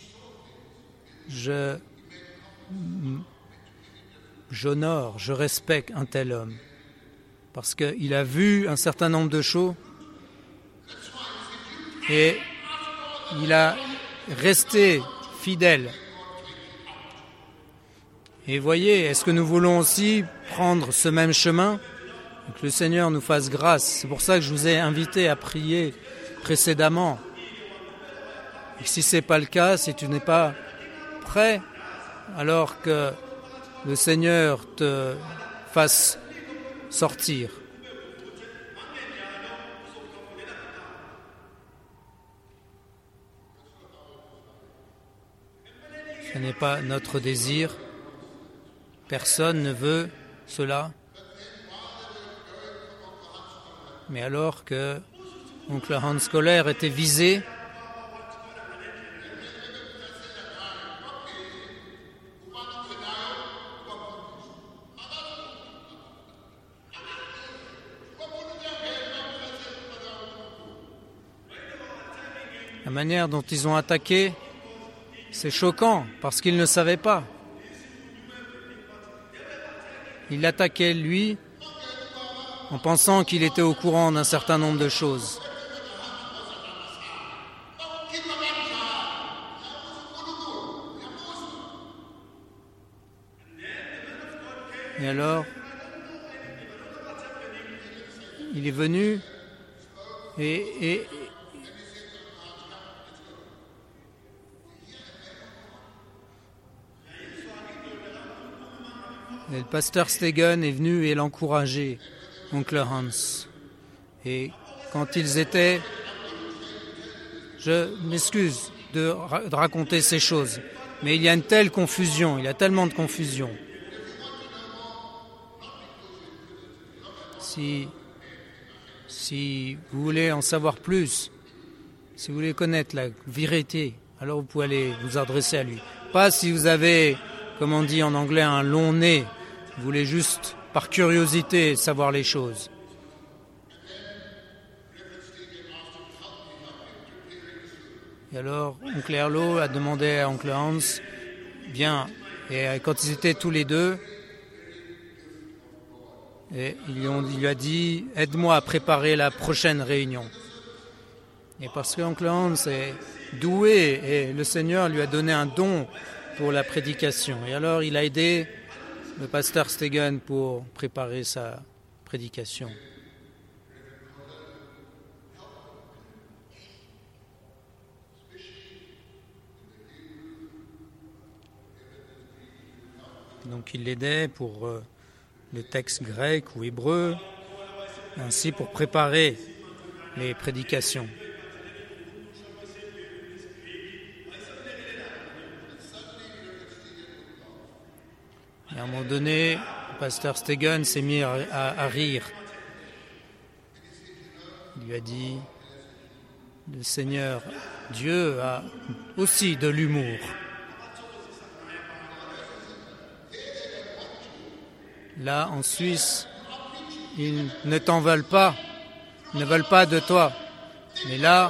j'honore, je respecte un tel homme parce qu'il a vu un certain nombre de choses et il a resté fidèle. Et voyez, est-ce que nous voulons aussi prendre ce même chemin ? Que le Seigneur nous fasse grâce. C'est pour ça que je vous ai invité à prier précédemment. Et si ce n'est pas le cas, si tu n'es pas prêt, alors que le Seigneur te fasse sortir. Ce n'est pas notre désir. Personne ne veut cela. Mais alors que oncle Hans Koller était visé, la manière dont ils ont attaqué, c'est choquant parce qu'ils ne savaient pas. Ils l'attaquaient lui en pensant qu'il était au courant d'un certain nombre de choses. Et alors, il est venu et le pasteur Stegen est venu et l'encourager, oncle Hans. Et quand ils étaient... Je m'excuse de raconter ces choses, mais il y a une telle confusion, il y a tellement de confusion. Si vous voulez en savoir plus, si vous voulez connaître la vérité, alors vous pouvez aller vous adresser à lui. Pas si vous avez, comme on dit en anglais, un long nez, vous voulez juste, par curiosité, savoir les choses. Et alors, oncle Erlo a demandé à oncle Hans, bien, et quand ils étaient tous les deux, et il lui a dit, aide-moi à préparer la prochaine réunion. Et parce que oncle Hans est doué, et le Seigneur lui a donné un don pour la prédication. Et alors, il a aidé le pasteur Stegen pour préparer sa prédication. Donc il l'aidait pour les textes grecs ou hébreux, ainsi pour préparer les prédications. Et à un moment donné, le pasteur Stegen s'est mis à rire. Il lui a dit, le Seigneur, Dieu a aussi de l'humour. Là, en Suisse, ils ne t'en veulent pas, ils ne veulent pas de toi. Mais là,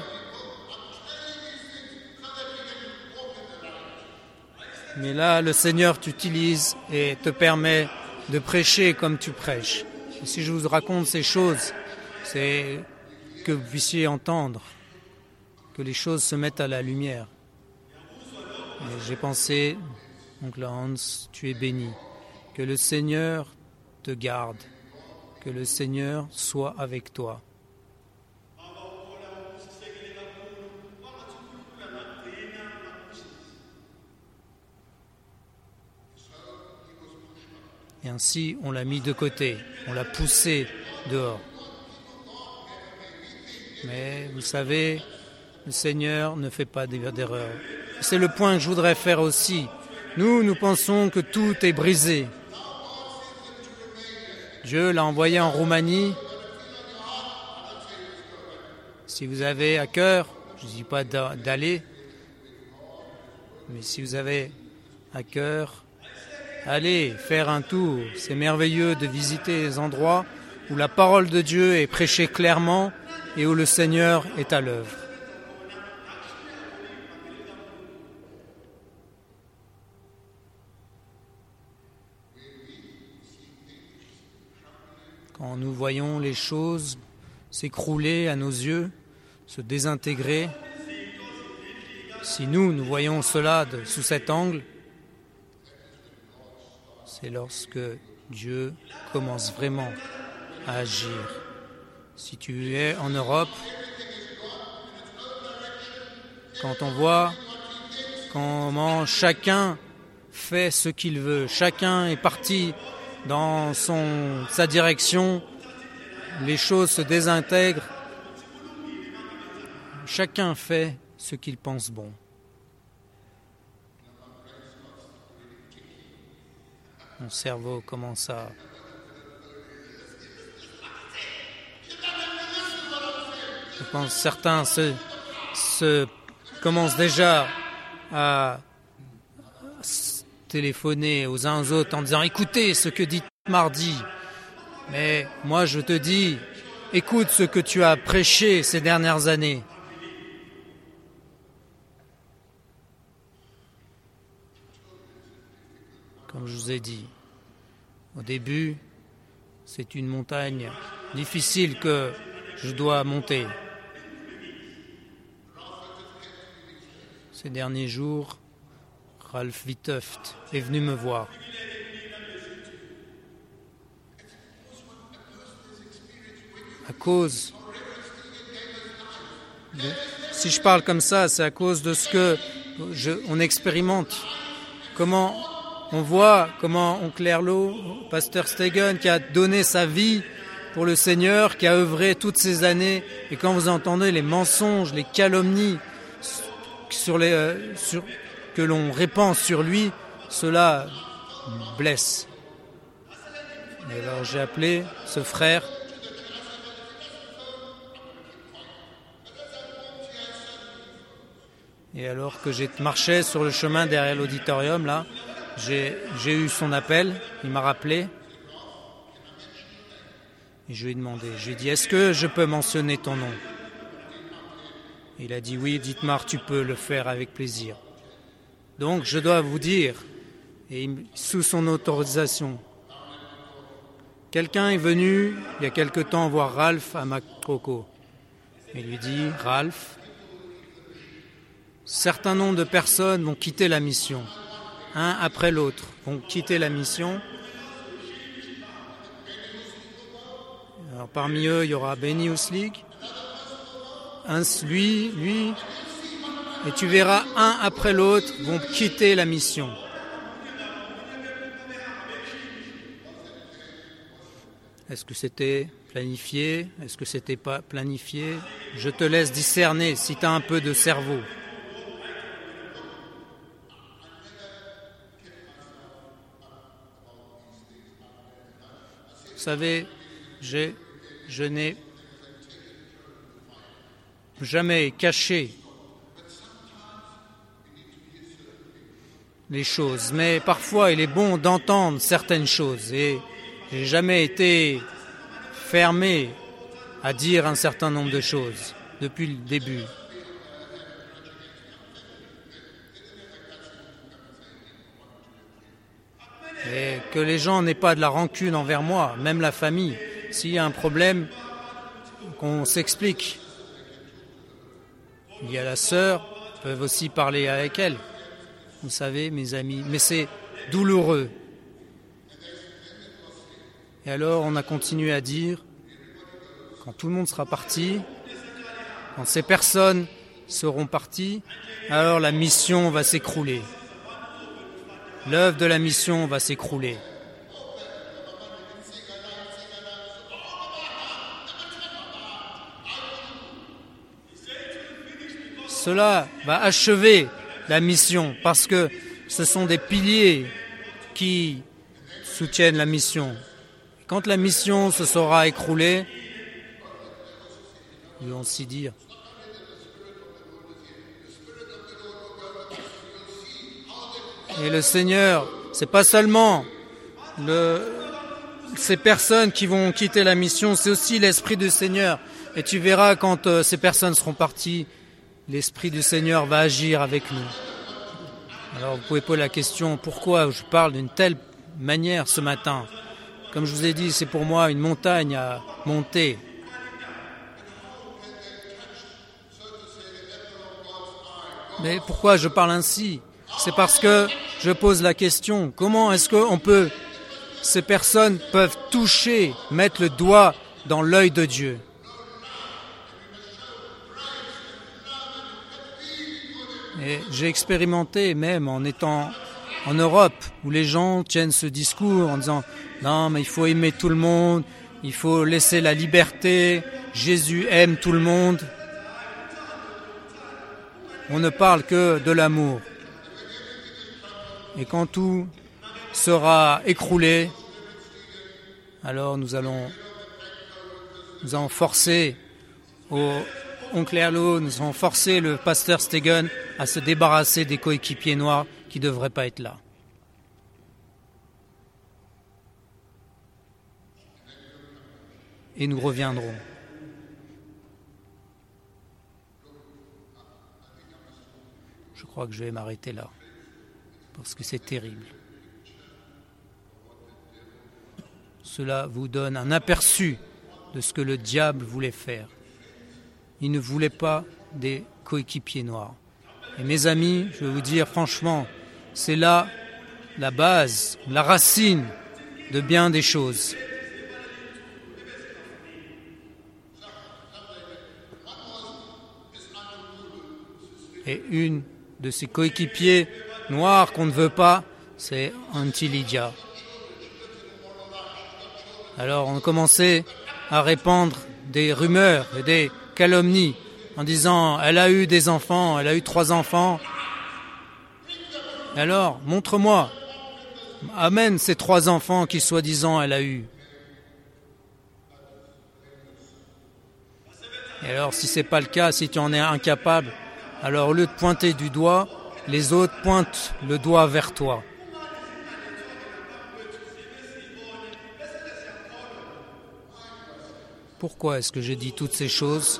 le Seigneur t'utilise et te permet de prêcher comme tu prêches. Et si je vous raconte ces choses, c'est que vous puissiez entendre, que les choses se mettent à la lumière. Et j'ai pensé, oncle Hans, tu es béni. Que le Seigneur te garde, que le Seigneur soit avec toi. Et ainsi, on l'a mis de côté, on l'a poussé dehors. Mais vous savez, le Seigneur ne fait pas d'erreur. C'est le point que je voudrais faire aussi. Nous pensons que tout est brisé. Dieu l'a envoyé en Roumanie. Si vous avez à cœur, je ne dis pas d'aller, mais si vous avez à cœur, allez faire un tour. C'est merveilleux de visiter les endroits où la parole de Dieu est prêchée clairement et où le Seigneur est à l'œuvre. Quand nous voyons les choses s'écrouler à nos yeux, se désintégrer, Si nous voyons cela sous cet angle, c'est lorsque Dieu commence vraiment à agir. Si tu es en Europe, quand on voit comment chacun fait ce qu'il veut, chacun est parti dans sa direction, les choses se désintègrent, chacun fait ce qu'il pense bon. Mon cerveau commence à... Je pense que certains commencent déjà à téléphoner aux uns aux autres en disant « Écoutez ce que dit mardi ». Mais moi je te dis, écoute ce que tu as prêché ces dernières années. Comme je vous ai dit, au début, c'est une montagne difficile que je dois monter. Ces derniers jours, Ralph Witthöft est venu me voir. À cause, si je parle comme ça, c'est à cause de ce que on expérimente. Comment on voit, comment Oncle Erlo, Pasteur Stegen, qui a donné sa vie pour le Seigneur, qui a œuvré toutes ces années, et quand vous entendez les mensonges, les calomnies que l'on répand sur lui, cela blesse. Et alors j'ai appelé ce frère. Et alors que j'ai marché sur le chemin derrière l'auditorium, là, j'ai eu son appel, il m'a rappelé. Et je lui ai demandé, je lui ai dit, est-ce que je peux mentionner ton nom ? Il a dit, oui, Dietmar, tu peux le faire avec plaisir. Donc, je dois vous dire, et sous son autorisation, quelqu'un est venu, il y a quelque temps, voir Ralph à Makoko. Il lui dit, Ralph, certain nombre de personnes vont quitter la mission. Un après l'autre vont quitter la mission. Alors, parmi eux, il y aura Benny Uslig, lui, et tu verras un après l'autre vont quitter la mission. Est-ce que c'était planifié ? Est-ce que c'était pas planifié ? Je te laisse discerner si tu as un peu de cerveau. Vous savez, je n'ai jamais caché les choses, mais parfois il est bon d'entendre certaines choses et j'ai jamais été fermé à dire un certain nombre de choses depuis le début. Et que les gens n'aient pas de la rancune envers moi, même la famille. S'il y a un problème, qu'on s'explique. Il y a la sœur, peuvent aussi parler avec elle. Vous savez, mes amis, mais c'est douloureux. Et alors, on a continué à dire, quand tout le monde sera parti, quand ces personnes seront parties, alors la mission va s'écrouler. L'œuvre de la mission va s'écrouler. Cela va achever la mission parce que ce sont des piliers qui soutiennent la mission. Quand la mission se sera écroulée, ils vont s'y dire. Et le Seigneur, c'est pas seulement ces personnes qui vont quitter la mission, c'est aussi l'Esprit du Seigneur. Et tu verras quand ces personnes seront parties, l'Esprit du Seigneur va agir avec nous. Alors vous pouvez poser la question, pourquoi je parle d'une telle manière ce matin ? Comme je vous ai dit, c'est pour moi une montagne à monter. Mais pourquoi je parle ainsi? C'est parce que je pose la question, comment est-ce que ces personnes peuvent toucher, mettre le doigt dans l'œil de Dieu? Et j'ai expérimenté même en étant en Europe, où les gens tiennent ce discours en disant « Non, mais il faut aimer tout le monde, il faut laisser la liberté, Jésus aime tout le monde ». On ne parle que de l'amour. Et quand tout sera écroulé, alors nous allons forcer Oncle Erlo, nous allons forcer le pasteur Stegen à se débarrasser des coéquipiers noirs qui ne devraient pas être là. Et nous reviendrons. Je crois que je vais m'arrêter là, parce que c'est terrible. Cela vous donne un aperçu de ce que le diable voulait faire. Il ne voulait pas des coéquipiers noirs. Et mes amis, je vais vous dire franchement, c'est là la base, la racine de bien des choses. Et une de ces coéquipiers noirs qu'on ne veut pas, c'est Auntie Lydia. Alors on a commencé à répandre des rumeurs et des calomnies en disant elle a eu des enfants, elle a eu 3 enfants. Alors montre-moi, amène ces 3 enfants qui soi-disant elle a eu. Et alors si c'est pas le cas, si tu en es incapable, alors au lieu de pointer du doigt, les autres pointent le doigt vers toi. Pourquoi est-ce que j'ai dit toutes ces choses?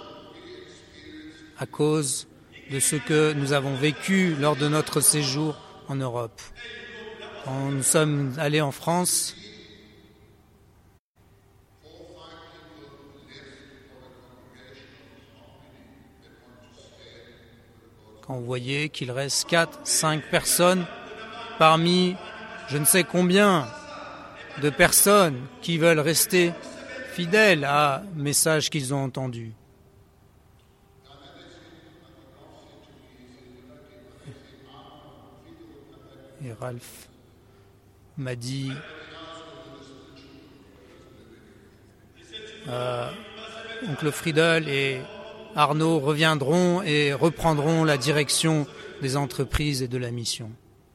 À cause de ce que nous avons vécu lors de notre séjour en Europe. Quand nous sommes allés en France, quand vous voyez qu'il reste 4-5 personnes parmi je ne sais combien de personnes qui veulent rester fidèles à message qu'ils ont entendu. Et Ralph m'a dit Oncle Friedel et Arnaud reviendront et reprendront la direction des entreprises et de la mission.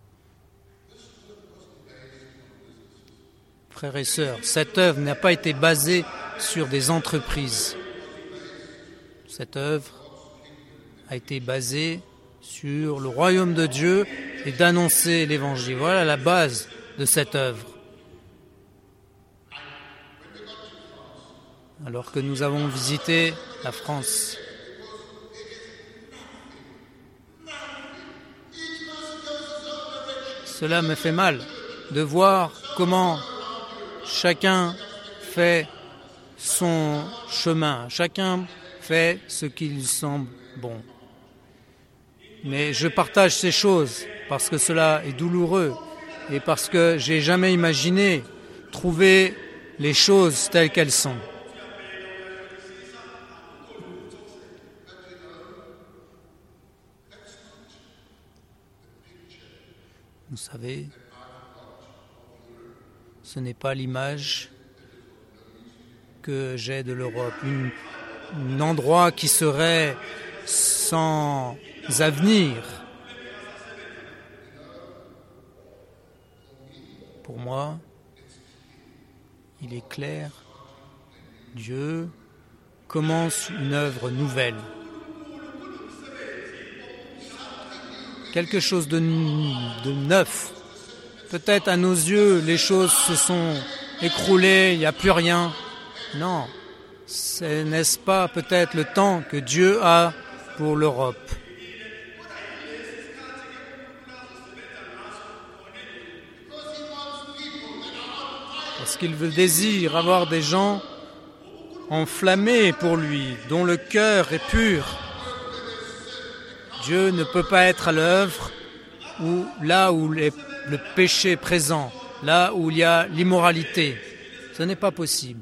Frères et sœurs, cette œuvre n'a pas été basée sur des entreprises. Cette œuvre a été basée sur le royaume de Dieu et d'annoncer l'évangile. Voilà la base de cette œuvre. Alors que nous avons visité la France, cela me fait mal de voir comment chacun fait son chemin, chacun fait ce qui lui semble bon. Mais je partage ces choses parce que cela est douloureux et parce que j'ai jamais imaginé trouver les choses telles qu'elles sont. Vous savez, ce n'est pas l'image que j'ai de l'Europe, un endroit qui serait sans avenir. Pour moi, il est clair, Dieu commence une œuvre nouvelle. Quelque chose de neuf. Peut-être à nos yeux, les choses se sont écroulées, il n'y a plus rien. Non, n'est-ce pas peut-être le temps que Dieu a pour l'Europe? Parce qu'il désire avoir des gens enflammés pour lui, dont le cœur est pur. Dieu ne peut pas être à l'œuvre là où le péché est présent, là où il y a l'immoralité. Ce n'est pas possible.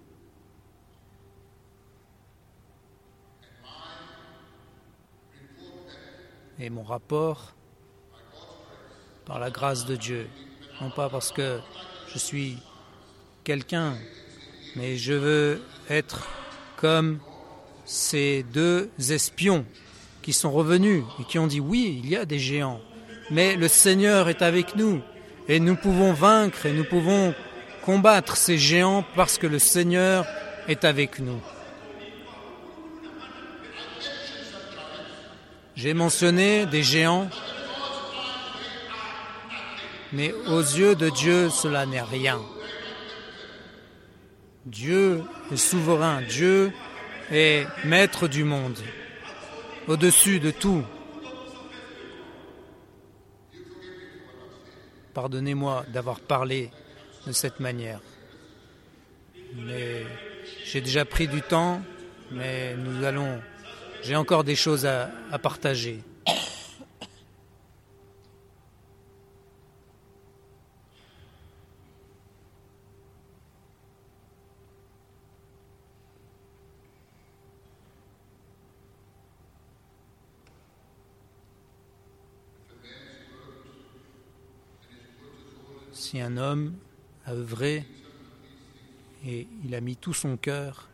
Et mon rapport, par la grâce de Dieu, non pas parce que je suis quelqu'un, mais je veux être comme ces deux espions qui sont revenus et qui ont dit oui, il y a des géants, mais le Seigneur est avec nous et nous pouvons vaincre et nous pouvons combattre ces géants parce que le Seigneur est avec nous. J'ai mentionné des géants, mais aux yeux de Dieu, cela n'est rien. Dieu est souverain, Dieu est maître du monde, au-dessus de tout. Pardonnez-moi d'avoir parlé de cette manière. Mais j'ai déjà pris du temps, mais j'ai encore des choses à partager. Si un homme a œuvré et il a mis tout son cœur,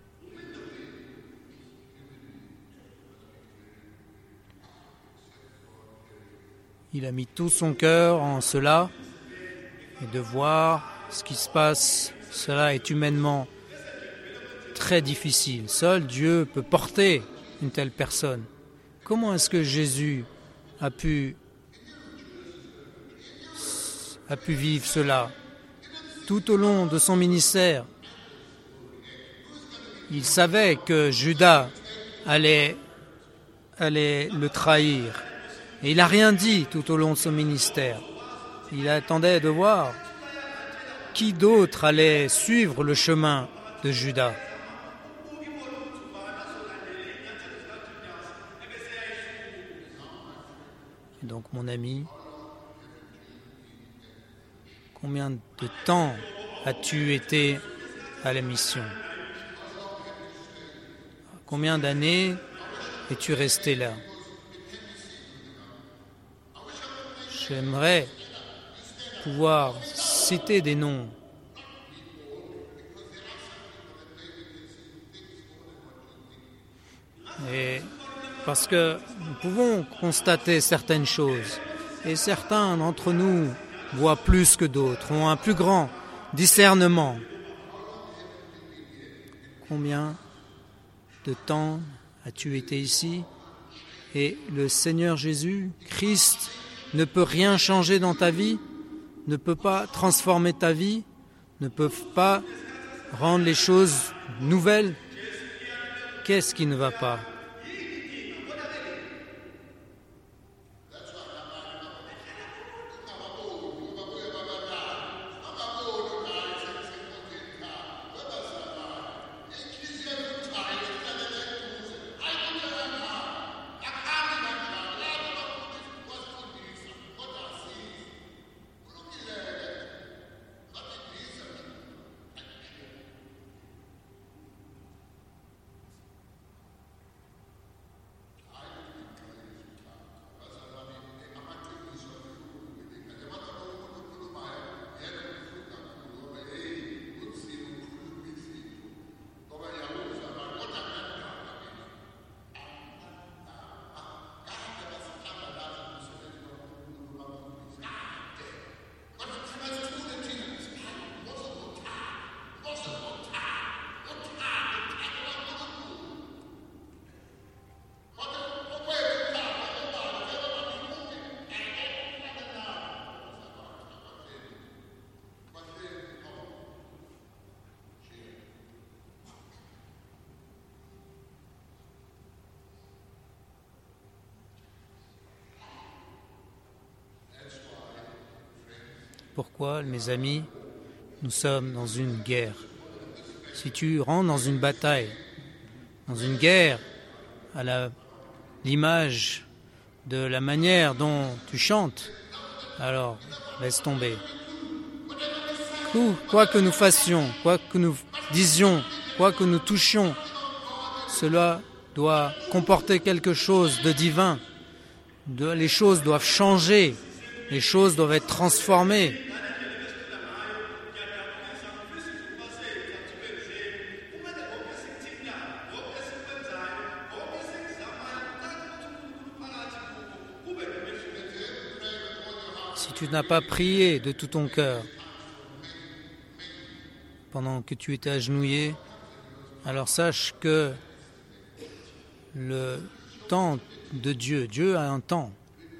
il a mis tout son cœur en cela, et de voir ce qui se passe, cela est humainement très difficile. Seul Dieu peut porter une telle personne. Comment est-ce que Jésus a pu vivre cela tout au long de son ministère? Il savait que Judas allait le trahir. Et il n'a rien dit tout au long de son ministère. Il attendait de voir qui d'autre allait suivre le chemin de Judas. Et donc, mon ami, combien de temps as-tu été à la mission? Combien d'années es-tu resté là? J'aimerais pouvoir citer des noms. Et parce que nous pouvons constater certaines choses. Et certains d'entre nous voient plus que d'autres, ont un plus grand discernement. Combien de temps as-tu été ici? Et le Seigneur Jésus, Christ, ne peut rien changer dans ta vie, ne peut pas transformer ta vie, ne peut pas rendre les choses nouvelles. Qu'est-ce qui ne va pas? Pourquoi, mes amis, nous sommes dans une guerre? Si tu rentres dans une bataille, dans une guerre, à l'image de la manière dont tu chantes, alors laisse tomber. Quoi que nous fassions, quoi que nous disions, quoi que nous touchions, cela doit comporter quelque chose de divin. Les choses doivent changer, les choses doivent être transformées. Si tu n'as pas prié de tout ton cœur pendant que tu étais agenouillé, alors sache que le temps de Dieu, Dieu a un temps.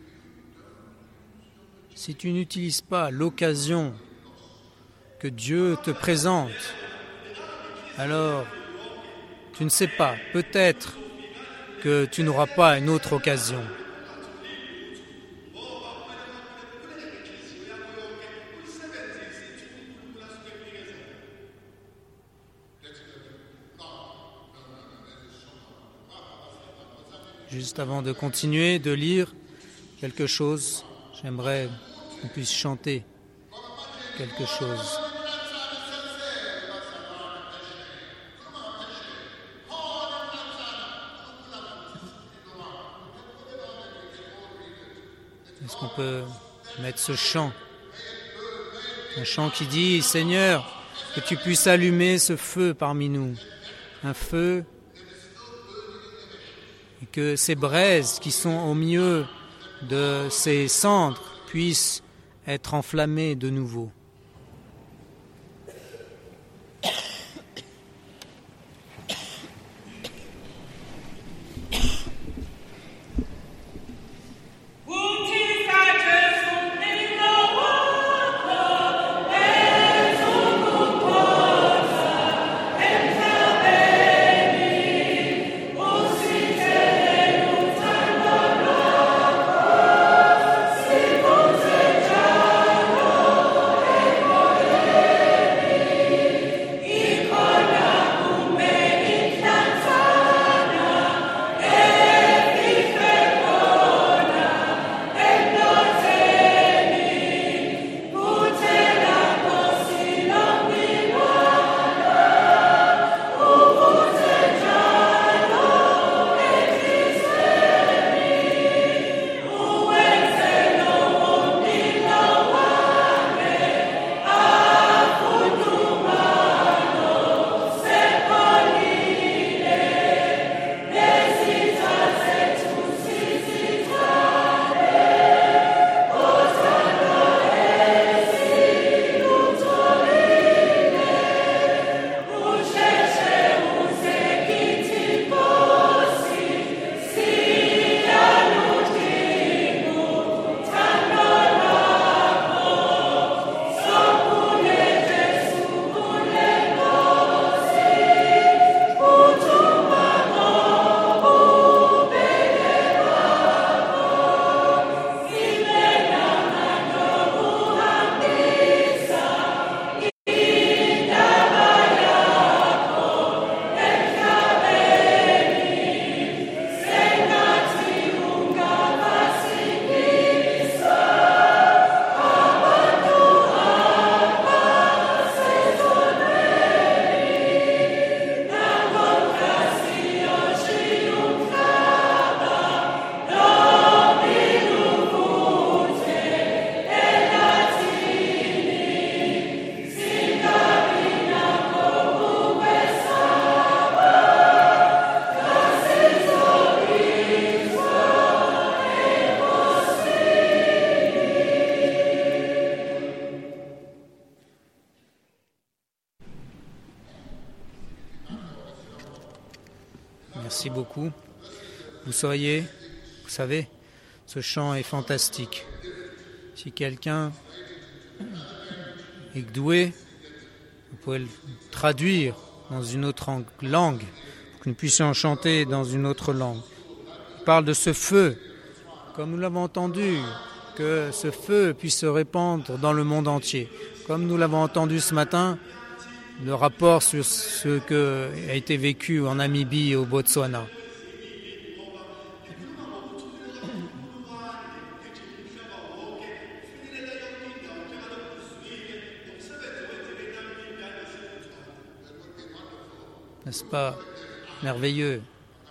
Si tu n'utilises pas l'occasion que Dieu te présente, alors tu ne sais pas, peut-être que tu n'auras pas une autre occasion. Juste avant de continuer de lire quelque chose, j'aimerais qu'on puisse chanter quelque chose. Est-ce qu'on peut mettre ce chant? Un chant qui dit « Seigneur, que tu puisses allumer ce feu parmi nous, un feu et que ces braises qui sont au milieu de ces cendres puissent être enflammées de nouveau. » Merci beaucoup. Vous savez, ce chant est fantastique. Si quelqu'un est doué, vous pouvez le traduire dans une autre langue, pour que nous puissions chanter dans une autre langue. Il parle de ce feu, comme nous l'avons entendu, que ce feu puisse se répandre dans le monde entier. Comme nous l'avons entendu ce matin, le rapport sur ce qui a été vécu en Namibie et au Botswana. N'est-ce pas merveilleux?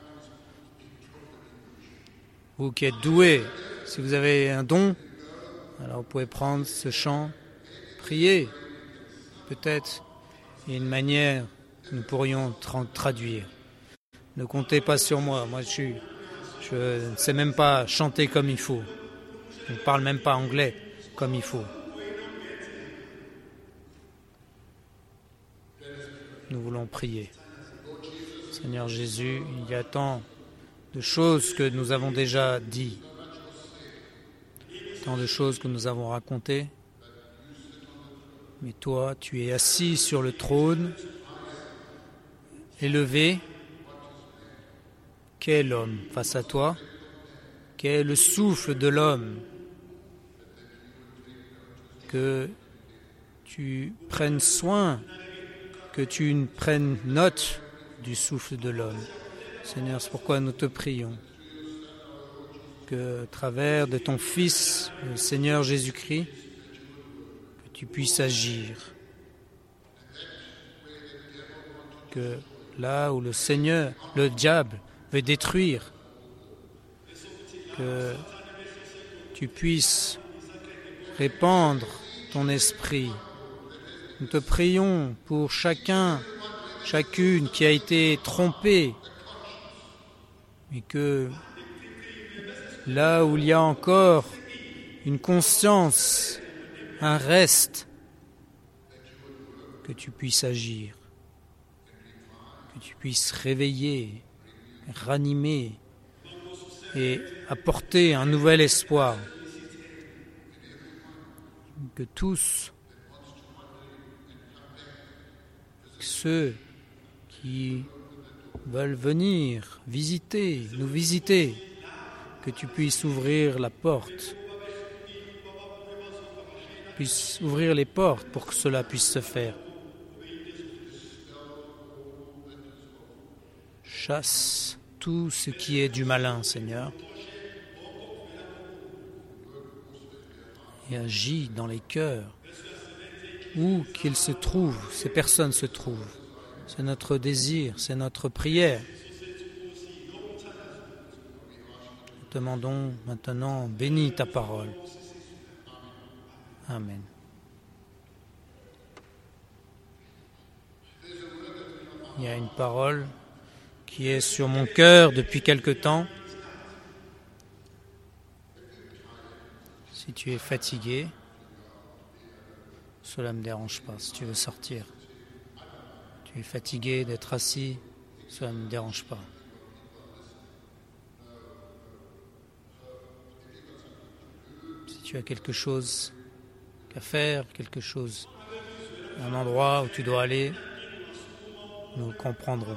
Vous qui êtes doués, si vous avez un don, alors vous pouvez prendre ce chant, prier. Peut-être il y a une manière que nous pourrions traduire. Ne comptez pas sur moi. Moi, je ne sais même pas chanter comme il faut. Je ne parle même pas anglais comme il faut. Nous voulons prier. Seigneur Jésus, il y a tant de choses que nous avons déjà dites, tant de choses que nous avons racontées. Mais toi, tu es assis sur le trône, élevé. Qu'est l'homme face à toi? Qu'est le souffle de l'homme? Que tu prennes soin, que tu prennes note du souffle de l'homme. Seigneur, c'est pourquoi nous te prions. Que, à travers de ton Fils, le Seigneur Jésus-Christ, que tu puisses agir. Que là où le Seigneur, le diable, veut détruire, que tu puisses répandre ton esprit. Nous te prions pour chacune qui a été trompée, mais que là où il y a encore une conscience, un reste, que tu puisses agir, que tu puisses réveiller, ranimer et apporter un nouvel espoir. Que tous ceux qui veulent venir nous visiter, que tu puisses ouvrir la porte, puisses ouvrir les portes pour que cela puisse se faire. Chasse tout ce qui est du malin, Seigneur, et agis dans les cœurs où qu'ils se trouvent, ces personnes se trouvent. C'est notre désir, c'est notre prière. Nous demandons maintenant, bénis ta parole. Amen. Il y a une parole qui est sur mon cœur depuis quelque temps. Si tu es fatigué, cela ne me dérange pas. Si tu veux sortir, tu es fatigué d'être assis, cela ne me dérange pas. Si tu as quelque chose à faire, quelque chose, un endroit où tu dois aller, nous comprendrons.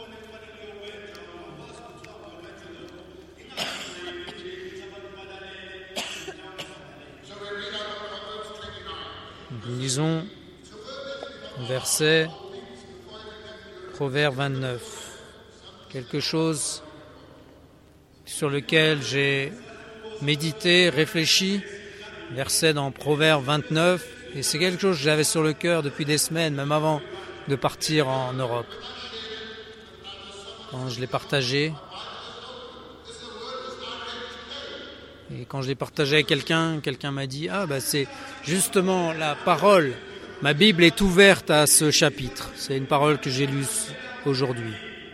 Nous lisons verset Proverbe 29, quelque chose sur lequel j'ai médité, réfléchi, verset dans Proverbe 29, et c'est quelque chose que j'avais sur le cœur depuis des semaines, même avant de partir en Europe. Quand je l'ai partagé, et quand je l'ai partagé avec quelqu'un m'a dit « Ah, c'est justement la parole, ma Bible est ouverte à ce chapitre. » C'est une parole que j'ai lue aujourd'hui.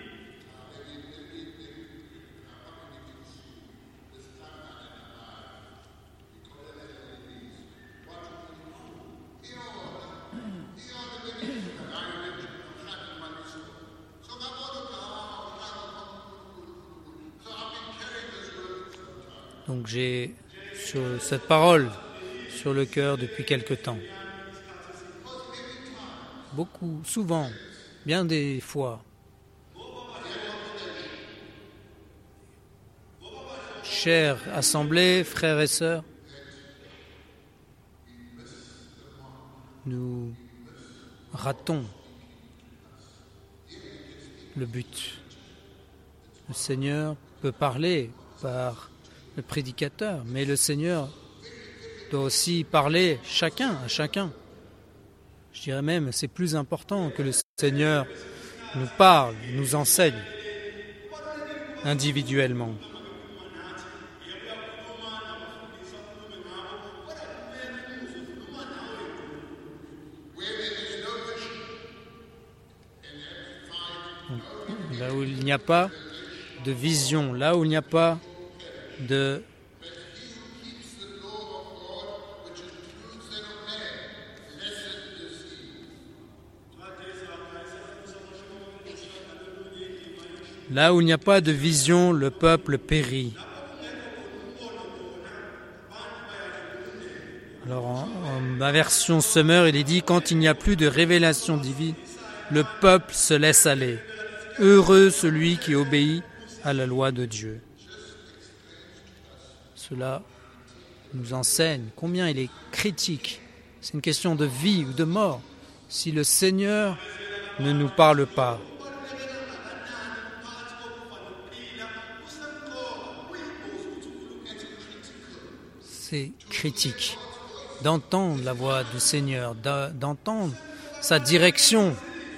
Donc j'ai cette parole sur le cœur depuis quelque temps. Beaucoup, souvent, bien des fois. Chère assemblée, frères et sœurs, nous ratons le but. Le Seigneur peut parler par le prédicateur, mais le Seigneur doit aussi parler à chacun. Je dirais même, c'est plus important que le Seigneur nous parle, nous enseigne individuellement. Là où il n'y a pas de vision, là où il n'y a pas de vision, le peuple périt. Alors en ma version Summer, il est dit quand il n'y a plus de révélation divine, le peuple se laisse aller. Heureux celui qui obéit à la loi de Dieu. Cela nous enseigne combien il est critique. C'est une question de vie ou de mort. Si le Seigneur ne nous parle pas, c'est critique d'entendre la voix du Seigneur, d'entendre sa direction.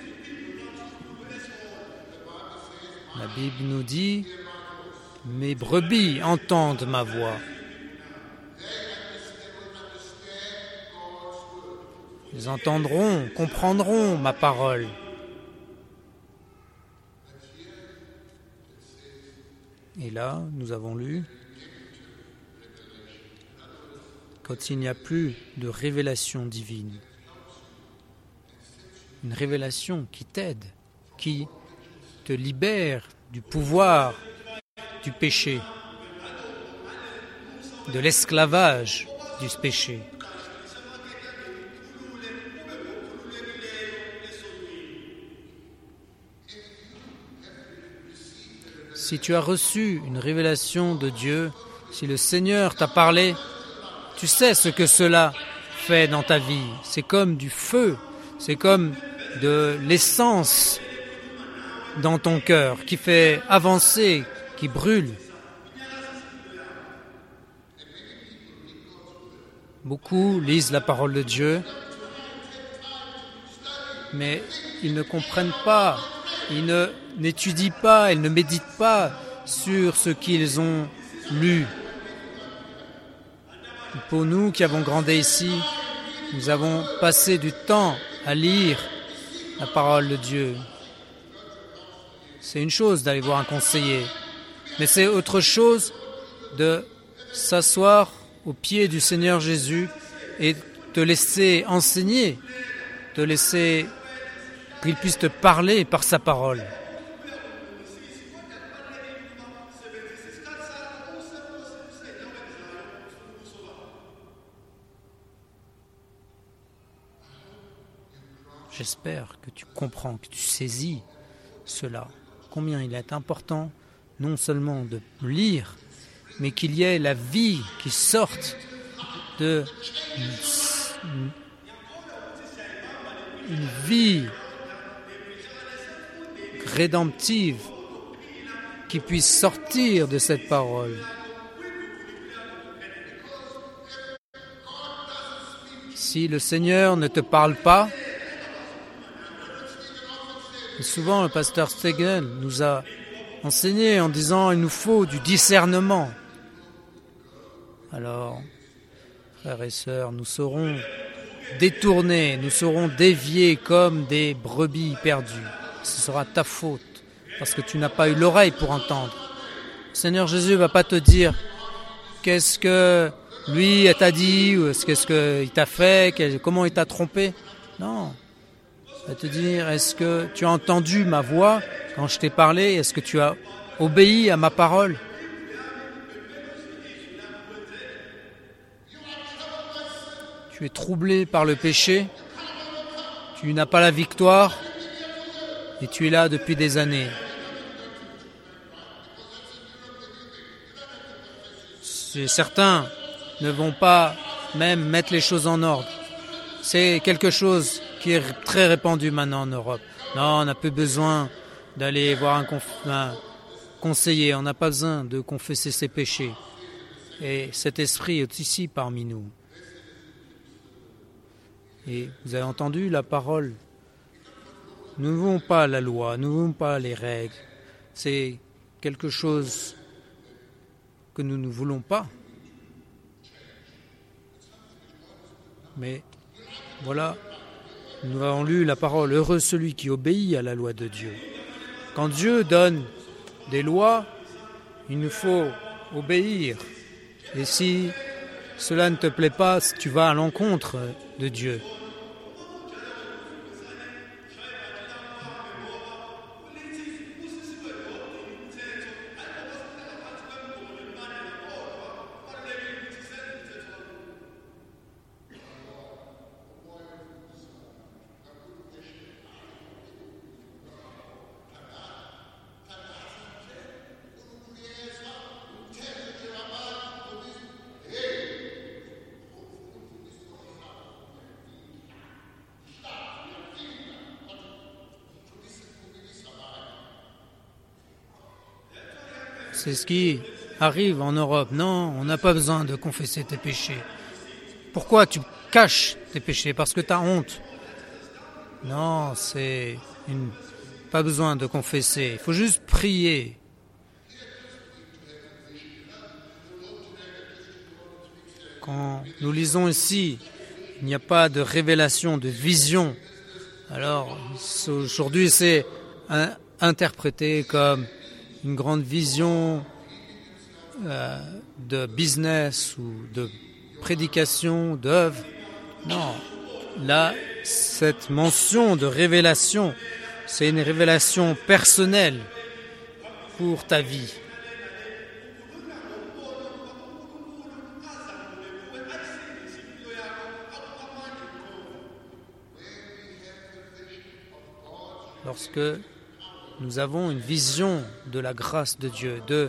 La Bible nous dit « Mes brebis entendent ma voix ». Ils entendront, comprendront ma parole. Et là, nous avons lu, quand il n'y a plus de révélation divine, une révélation qui t'aide, qui te libère du pouvoir du péché, de l'esclavage du péché. Si tu as reçu une révélation de Dieu, si le Seigneur t'a parlé, tu sais ce que cela fait dans ta vie. C'est comme du feu, c'est comme de l'essence dans ton cœur qui fait avancer, qui brûle. Beaucoup lisent la parole de Dieu, mais ils ne comprennent pas, ils n'étudient pas, ils ne méditent pas sur ce qu'ils ont lu. Pour nous qui avons grandi ici, nous avons passé du temps à lire la parole de Dieu. C'est une chose d'aller voir un conseiller, mais c'est autre chose de s'asseoir aux pieds du Seigneur Jésus et te laisser enseigner, te laisser qu'il puisse te parler par sa parole. J'espère que tu comprends, que tu saisis cela. Combien il est important non seulement de lire, mais qu'il y ait la vie qui sorte de une vie rédemptive qui puisse sortir de cette parole. Si le Seigneur ne te parle pas, et souvent le pasteur Stegen nous a enseigné en disant il nous faut du discernement. Alors, frères et sœurs, nous serons détournés, nous serons déviés comme des brebis perdues. Ce sera ta faute, parce que tu n'as pas eu l'oreille pour entendre. Le Seigneur Jésus ne va pas te dire qu'est-ce que lui t'a dit, ou qu'est-ce qu'il t'a fait, comment il t'a trompé. Non. Il va te dire, est-ce que tu as entendu ma voix quand je t'ai parlé? Est-ce que tu as obéi à ma parole? Tu es troublé par le péché, tu n'as pas la victoire et tu es là depuis des années. Certains ne vont pas même mettre les choses en ordre. C'est quelque chose qui est très répandu maintenant en Europe. Non, on n'a plus besoin d'aller voir un conseiller, on n'a pas besoin de confesser ses péchés. Et cet esprit est ici parmi nous. Et vous avez entendu la parole Nous ne voulons pas la loi, nous ne voulons pas les règles. C'est quelque chose que nous ne voulons pas. Mais voilà, nous avons lu la parole, heureux celui qui obéit à la loi de Dieu. Quand Dieu donne des lois, il nous faut obéir. Et si cela ne te plaît pas, tu vas à l'encontre de Dieu. C'est ce qui arrive en Europe. Non, on n'a pas besoin de confesser tes péchés. Pourquoi tu caches tes péchés? Parce que tu as honte. Non, pas besoin de confesser. Il faut juste prier. Quand nous lisons ici, il n'y a pas de révélation, de vision. Alors, aujourd'hui, c'est interprété comme une grande vision de business ou de prédication, d'œuvre. Non, là, cette mention de révélation, c'est une révélation personnelle pour ta vie. Lorsque nous avons une vision de la grâce de Dieu, de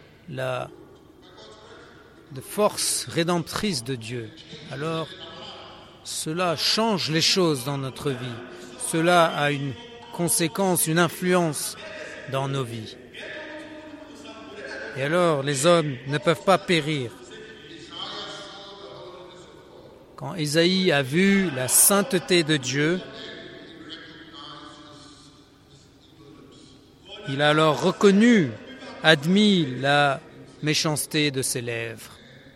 force rédemptrice de Dieu, alors cela change les choses dans notre vie. Cela a une conséquence, une influence dans nos vies. Et alors les hommes ne peuvent pas périr. Quand Ésaïe a vu la sainteté de Dieu, il a alors reconnu, admis la méchanceté de ses lèvres.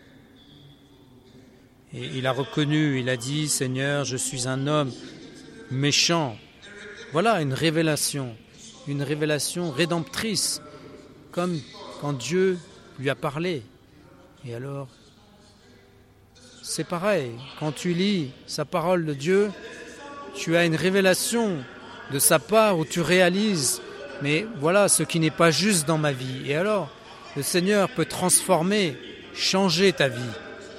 Et il a reconnu, il a dit, Seigneur, je suis un homme méchant. Voilà une révélation rédemptrice, comme quand Dieu lui a parlé. Et alors, c'est pareil, quand tu lis sa parole de Dieu, tu as une révélation de sa part où tu réalises, mais voilà ce qui n'est pas juste dans ma vie. Et alors, le Seigneur peut transformer, changer ta vie.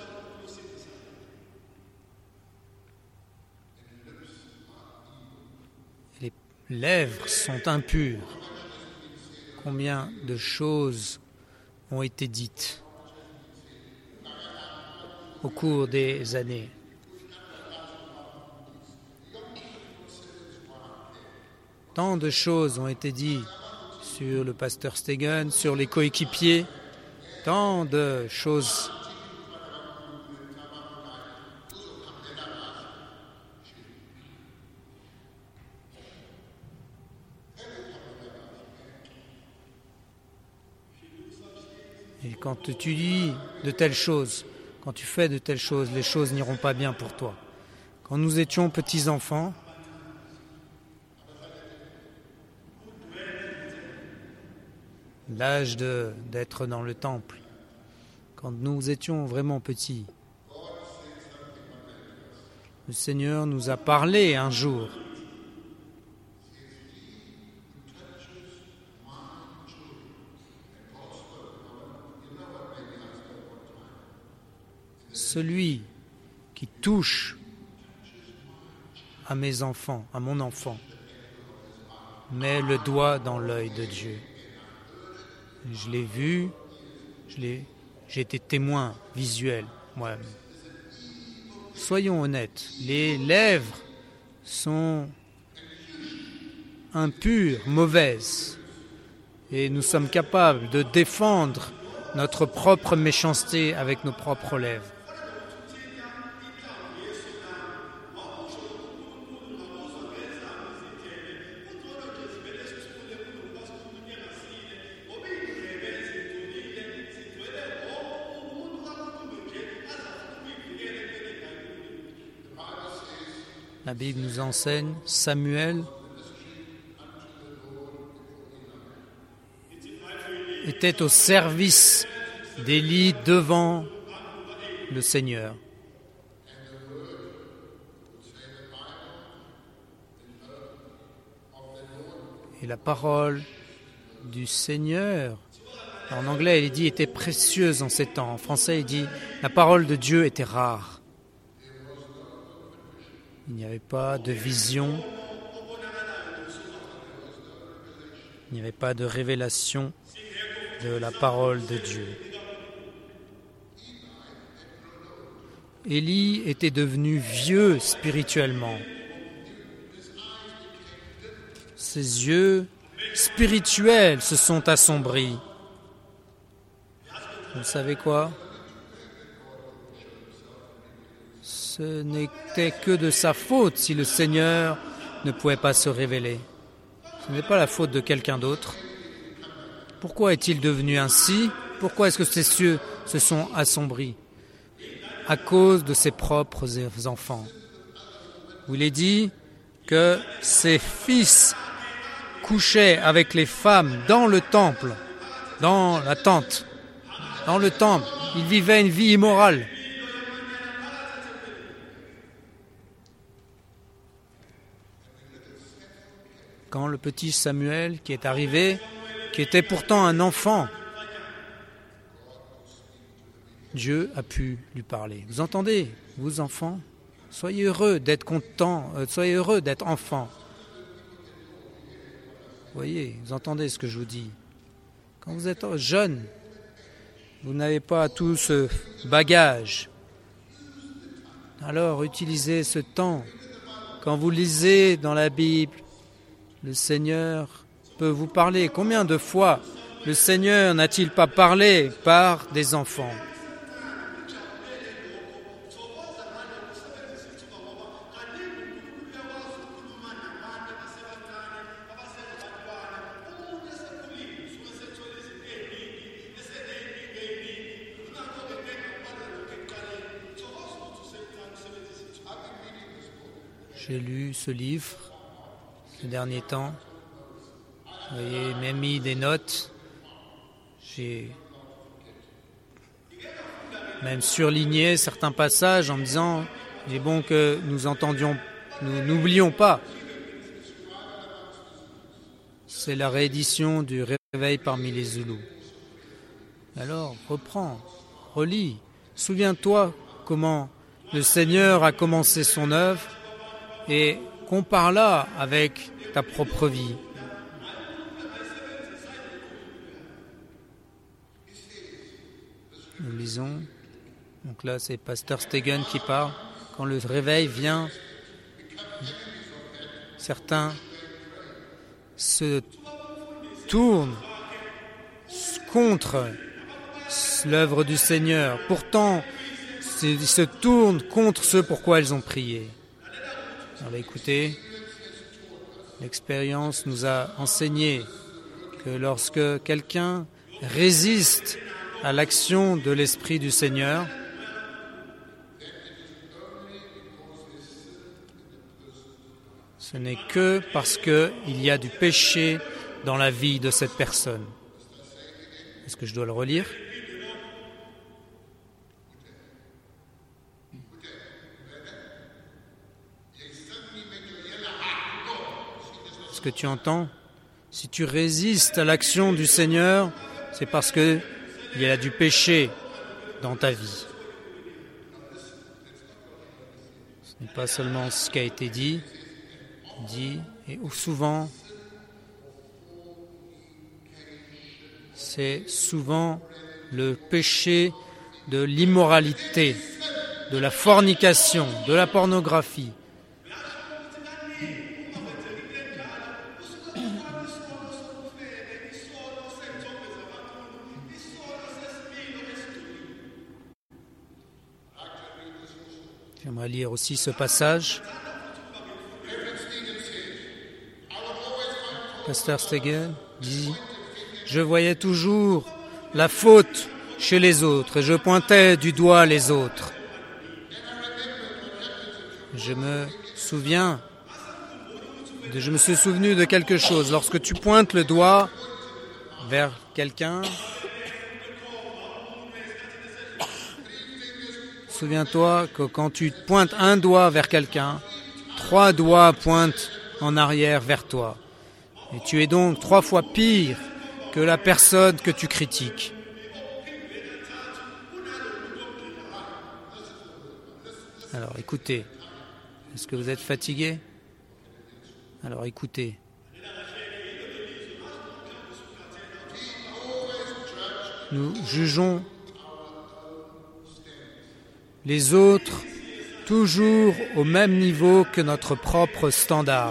Les lèvres sont impures. Combien de choses ont été dites au cours des années. Tant de choses ont été dites sur le pasteur Stegen, sur les coéquipiers, tant de choses. Et quand tu dis de telles choses, quand tu fais de telles choses, les choses n'iront pas bien pour toi. Quand nous étions petits-enfants, l'âge d'être dans le temple, quand nous étions vraiment petits, le Seigneur nous a parlé un jour. Celui qui touche à mes enfants, à mon enfant, met le doigt dans l'œil de Dieu. Je l'ai vu, j'ai été témoin visuel, moi. Soyons honnêtes, les lèvres sont impures, mauvaises, et nous sommes capables de défendre notre propre méchanceté avec nos propres lèvres. La Bible nous enseigne, Samuel était au service d'Élie devant le Seigneur. Et la parole du Seigneur, en anglais il dit, était précieuse en ces temps. En français il dit, la parole de Dieu était rare. Il n'y avait pas de vision, il n'y avait pas de révélation de la parole de Dieu. Élie était devenu vieux spirituellement. Ses yeux spirituels se sont assombris. Vous savez quoi ? Ce n'était que de sa faute si le Seigneur ne pouvait pas se révéler. Ce n'est pas la faute de quelqu'un d'autre. Pourquoi est-il devenu ainsi ? Pourquoi est-ce que ses yeux se sont assombris ? À cause de ses propres enfants. Où il est dit que ses fils couchaient avec les femmes dans le temple, dans la tente, dans le temple. Ils vivaient une vie immorale. Quand le petit Samuel qui est arrivé, qui était pourtant un enfant, Dieu a pu lui parler. Vous entendez, vous enfants ? Soyez heureux d'être contents, soyez heureux d'être enfants. Vous voyez, vous entendez ce que je vous dis. Quand vous êtes jeune, vous n'avez pas tout ce bagage. Alors utilisez ce temps. Quand vous lisez dans la Bible, le Seigneur peut vous parler. Combien de fois le Seigneur n'a-t-il pas parlé par des enfants ? J'ai lu ce livre ces derniers temps. Vous voyez, même mis des notes. J'ai même surligné certains passages en me disant il est bon que nous n'oublions pas. C'est la réédition du Réveil parmi les Zoulous. Alors, reprends, relis. Souviens-toi comment le Seigneur a commencé son œuvre et compare-la avec ta propre vie. Nous lisons, donc là c'est Pasteur Stegen qui parle, quand le réveil vient, certains se tournent contre l'œuvre du Seigneur, pourtant ils se tournent contre ce pourquoi ils ont prié. Alors écoutez, l'expérience nous a enseigné que lorsque quelqu'un résiste à l'action de l'Esprit du Seigneur, ce n'est que parce qu'il y a du péché dans la vie de cette personne. Est-ce que je dois le relire ? Est-ce que tu entends ? Si tu résistes à l'action du Seigneur, c'est parce qu'il y a du péché dans ta vie. Ce n'est pas seulement ce qui a été dit, et souvent, c'est souvent le péché de l'immoralité, de la fornication, de la pornographie. J'aimerais lire aussi ce passage. Pasteur Stegen dit « Je voyais toujours la faute chez les autres et je pointais du doigt les autres. Je me Je me suis souvenu de quelque chose. Lorsque tu pointes le doigt vers quelqu'un, souviens-toi que quand tu pointes un doigt vers quelqu'un, 3 doigts pointent en arrière vers toi. Et tu es donc 3 fois pire que la personne que tu critiques. Alors écoutez, est-ce que vous êtes fatigué ? Alors écoutez. Nous jugeons les autres toujours au même niveau que notre propre standard.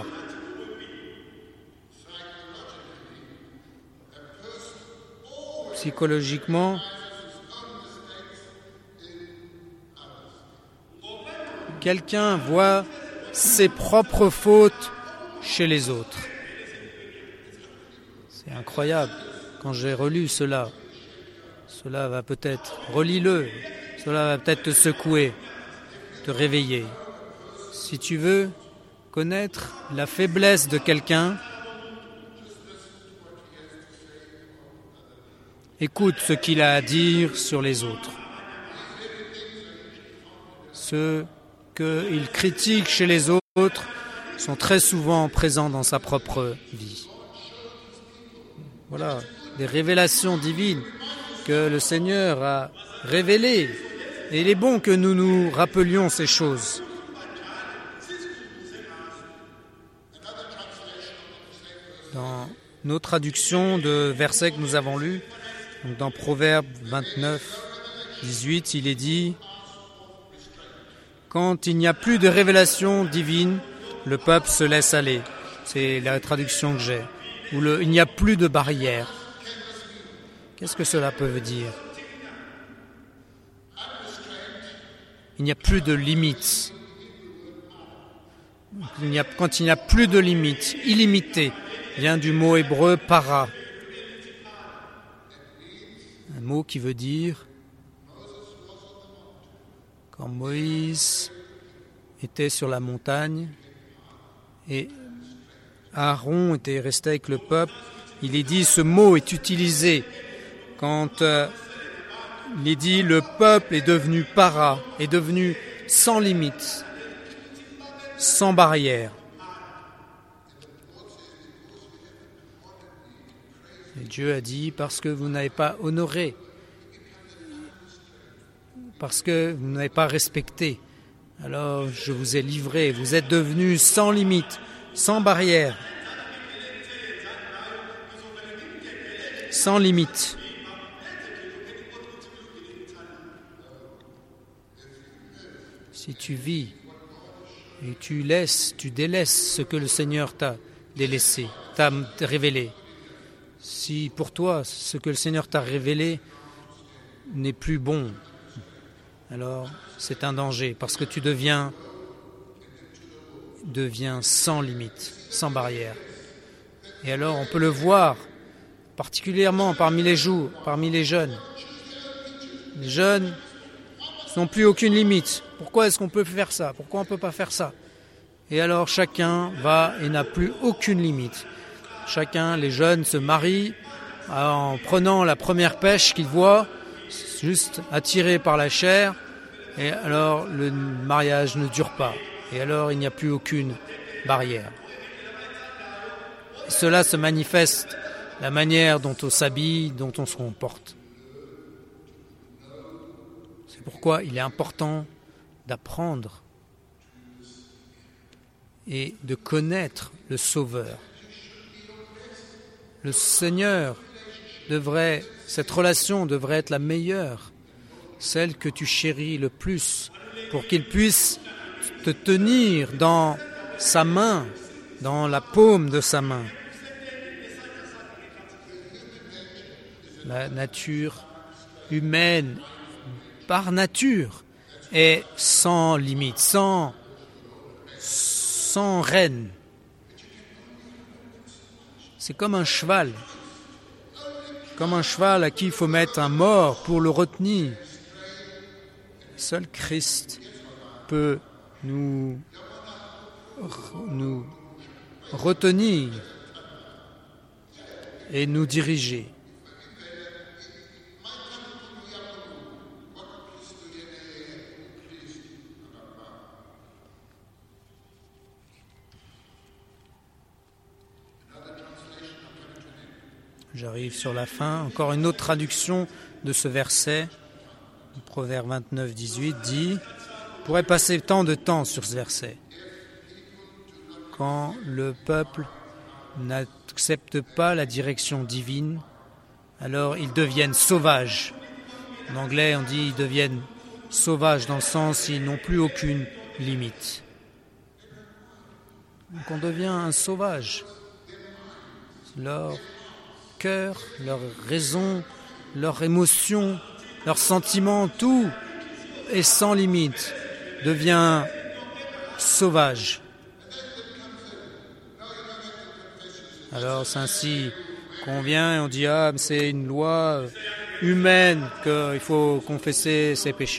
Psychologiquement, quelqu'un voit ses propres fautes chez les autres. C'est incroyable. Quand j'ai relu cela va peut-être, relis-le, cela va peut-être te secouer, te réveiller. Si tu veux connaître la faiblesse de quelqu'un, écoute ce qu'il a à dire sur les autres. Ceux qu'il critique chez les autres sont très souvent présents dans sa propre vie. Voilà, des révélations divines que le Seigneur a révélées. Et il est bon que nous nous rappelions ces choses. Dans nos traductions de versets que nous avons lus, donc dans Proverbes 29, 18, il est dit « Quand il n'y a plus de révélation divine, le peuple se laisse aller. » C'est la traduction que j'ai. Ou il n'y a plus de barrière. Qu'est-ce que cela peut dire ? Il n'y a plus de limites. Quand il n'y a plus de limites, illimité, vient du mot hébreu para. Un mot qui veut dire, quand Moïse était sur la montagne et Aaron était resté avec le peuple, il est dit, ce mot est utilisé quand il est dit le peuple est devenu para, est devenu sans limite, sans barrière. Et Dieu a dit, parce que vous n'avez pas honoré, parce que vous n'avez pas respecté, alors je vous ai livré, vous êtes devenus sans limite, sans barrière, sans limite. Si tu vis et tu délaisses ce que le Seigneur t'a délaissé, t'a révélé, si pour toi ce que le Seigneur t'a révélé n'est plus bon, alors c'est un danger parce que tu deviens sans limite, sans barrière. Et alors on peut le voir particulièrement parmi les jeunes. Les jeunes n'ont plus aucune limite. Pourquoi est-ce qu'on peut faire ça ? Pourquoi on ne peut pas faire ça ? Et alors chacun va et n'a plus aucune limite. Les jeunes se marient en prenant la première pêche qu'ils voient, juste attirés par la chair, et alors le mariage ne dure pas. Et alors il n'y a plus aucune barrière. Cela se manifeste la manière dont on s'habille, dont on se comporte. C'est pourquoi il est important d'apprendre et de connaître le Sauveur. Le Seigneur cette relation devrait être la meilleure, celle que tu chéris le plus, pour qu'il puisse te tenir dans sa main, dans la paume de sa main. La nature humaine, par nature, est sans limite, sans règne. C'est comme un cheval à qui il faut mettre un mors pour le retenir. Seul Christ peut nous nous retenir et nous diriger. J'arrive sur la fin. Encore une autre traduction de ce verset. Le Proverbe 29, 18 dit, on pourrait passer tant de temps sur ce verset. Quand le peuple n'accepte pas la direction divine, alors ils deviennent sauvages. En anglais, on dit ils deviennent sauvages dans le sens ils n'ont plus aucune limite. Donc on devient un sauvage. Leur cœur, leur raison, leurs émotions, leurs sentiments, tout est sans limite, devient sauvage. Alors c'est ainsi qu'on vient et on dit « Ah, c'est une loi humaine qu'il faut confesser ses péchés. »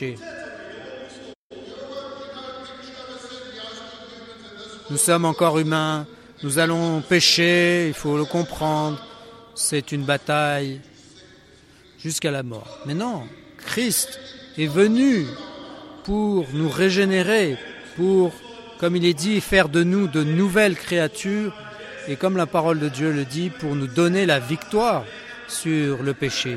Nous sommes encore humains, nous allons pécher, il faut le comprendre. C'est une bataille jusqu'à la mort. Mais non, Christ est venu pour nous régénérer, pour, comme il est dit, faire de nous de nouvelles créatures, et comme la parole de Dieu le dit, pour nous donner la victoire sur le péché.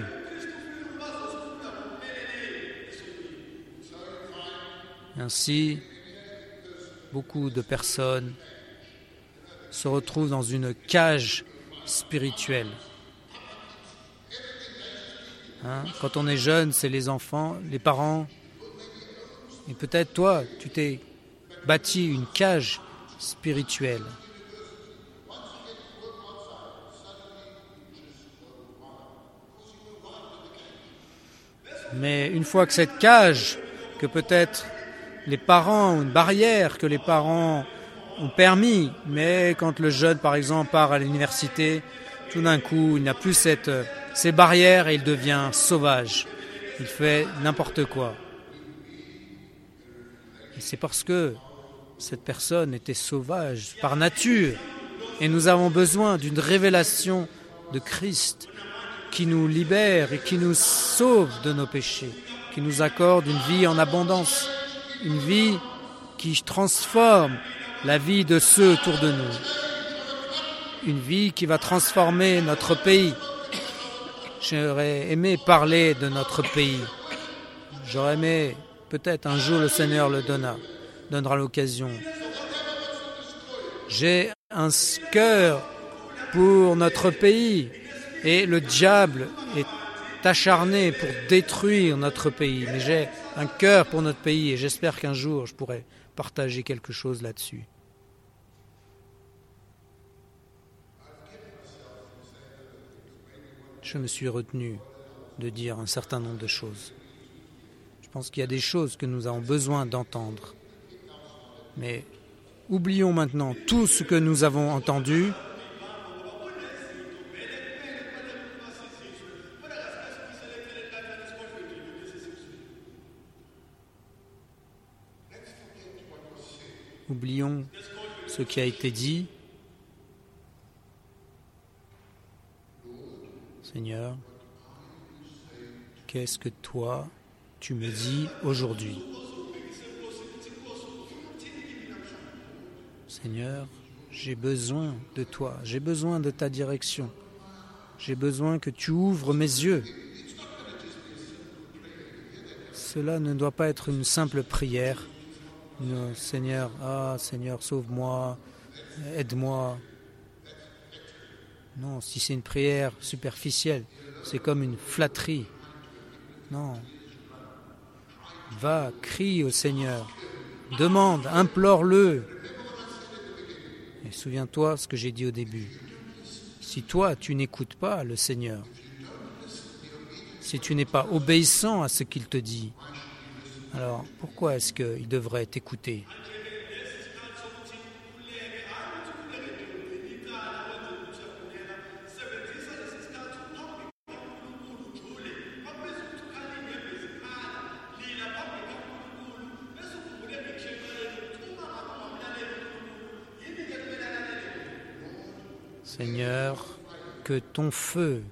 Ainsi, beaucoup de personnes se retrouvent dans une cage spirituelle. Quand on est jeune, c'est les enfants, les parents. Et peut-être toi, tu t'es bâti une cage spirituelle. Mais une fois que cette cage, que peut-être les parents, une barrière que les parents ont permis, mais quand le jeune, par exemple, part à l'université, tout d'un coup, il n'a plus ces barrières et il devient sauvage. Il fait n'importe quoi. Et c'est parce que cette personne était sauvage par nature. Et nous avons besoin d'une révélation de Christ qui nous libère et qui nous sauve de nos péchés, qui nous accorde une vie en abondance, une vie qui transforme la vie de ceux autour de nous, une vie qui va transformer notre pays. J'aurais aimé parler de notre pays. J'aurais aimé, peut-être un jour le Seigneur le donnera l'occasion. J'ai un cœur pour notre pays et le diable est acharné pour détruire notre pays. Mais j'ai un cœur pour notre pays et j'espère qu'un jour je pourrai partager quelque chose là-dessus. Je me suis retenu de dire un certain nombre de choses. Je pense qu'il y a des choses que nous avons besoin d'entendre. Mais oublions maintenant tout ce que nous avons entendu. Oublions ce qui a été dit. Seigneur, qu'est-ce que toi, tu me dis aujourd'hui? Seigneur, j'ai besoin de toi, j'ai besoin de ta direction. J'ai besoin que tu ouvres mes yeux. Cela ne doit pas être une simple prière. Seigneur, Seigneur, sauve-moi, aide-moi. Non, si c'est une prière superficielle, c'est comme une flatterie. Non. Va, crie au Seigneur. Demande, implore-le. Et souviens-toi ce que j'ai dit au début. Si toi, tu n'écoutes pas le Seigneur, si tu n'es pas obéissant à ce qu'il te dit, alors pourquoi est-ce qu'il devrait t'écouter ? Seigneur, que ton feu,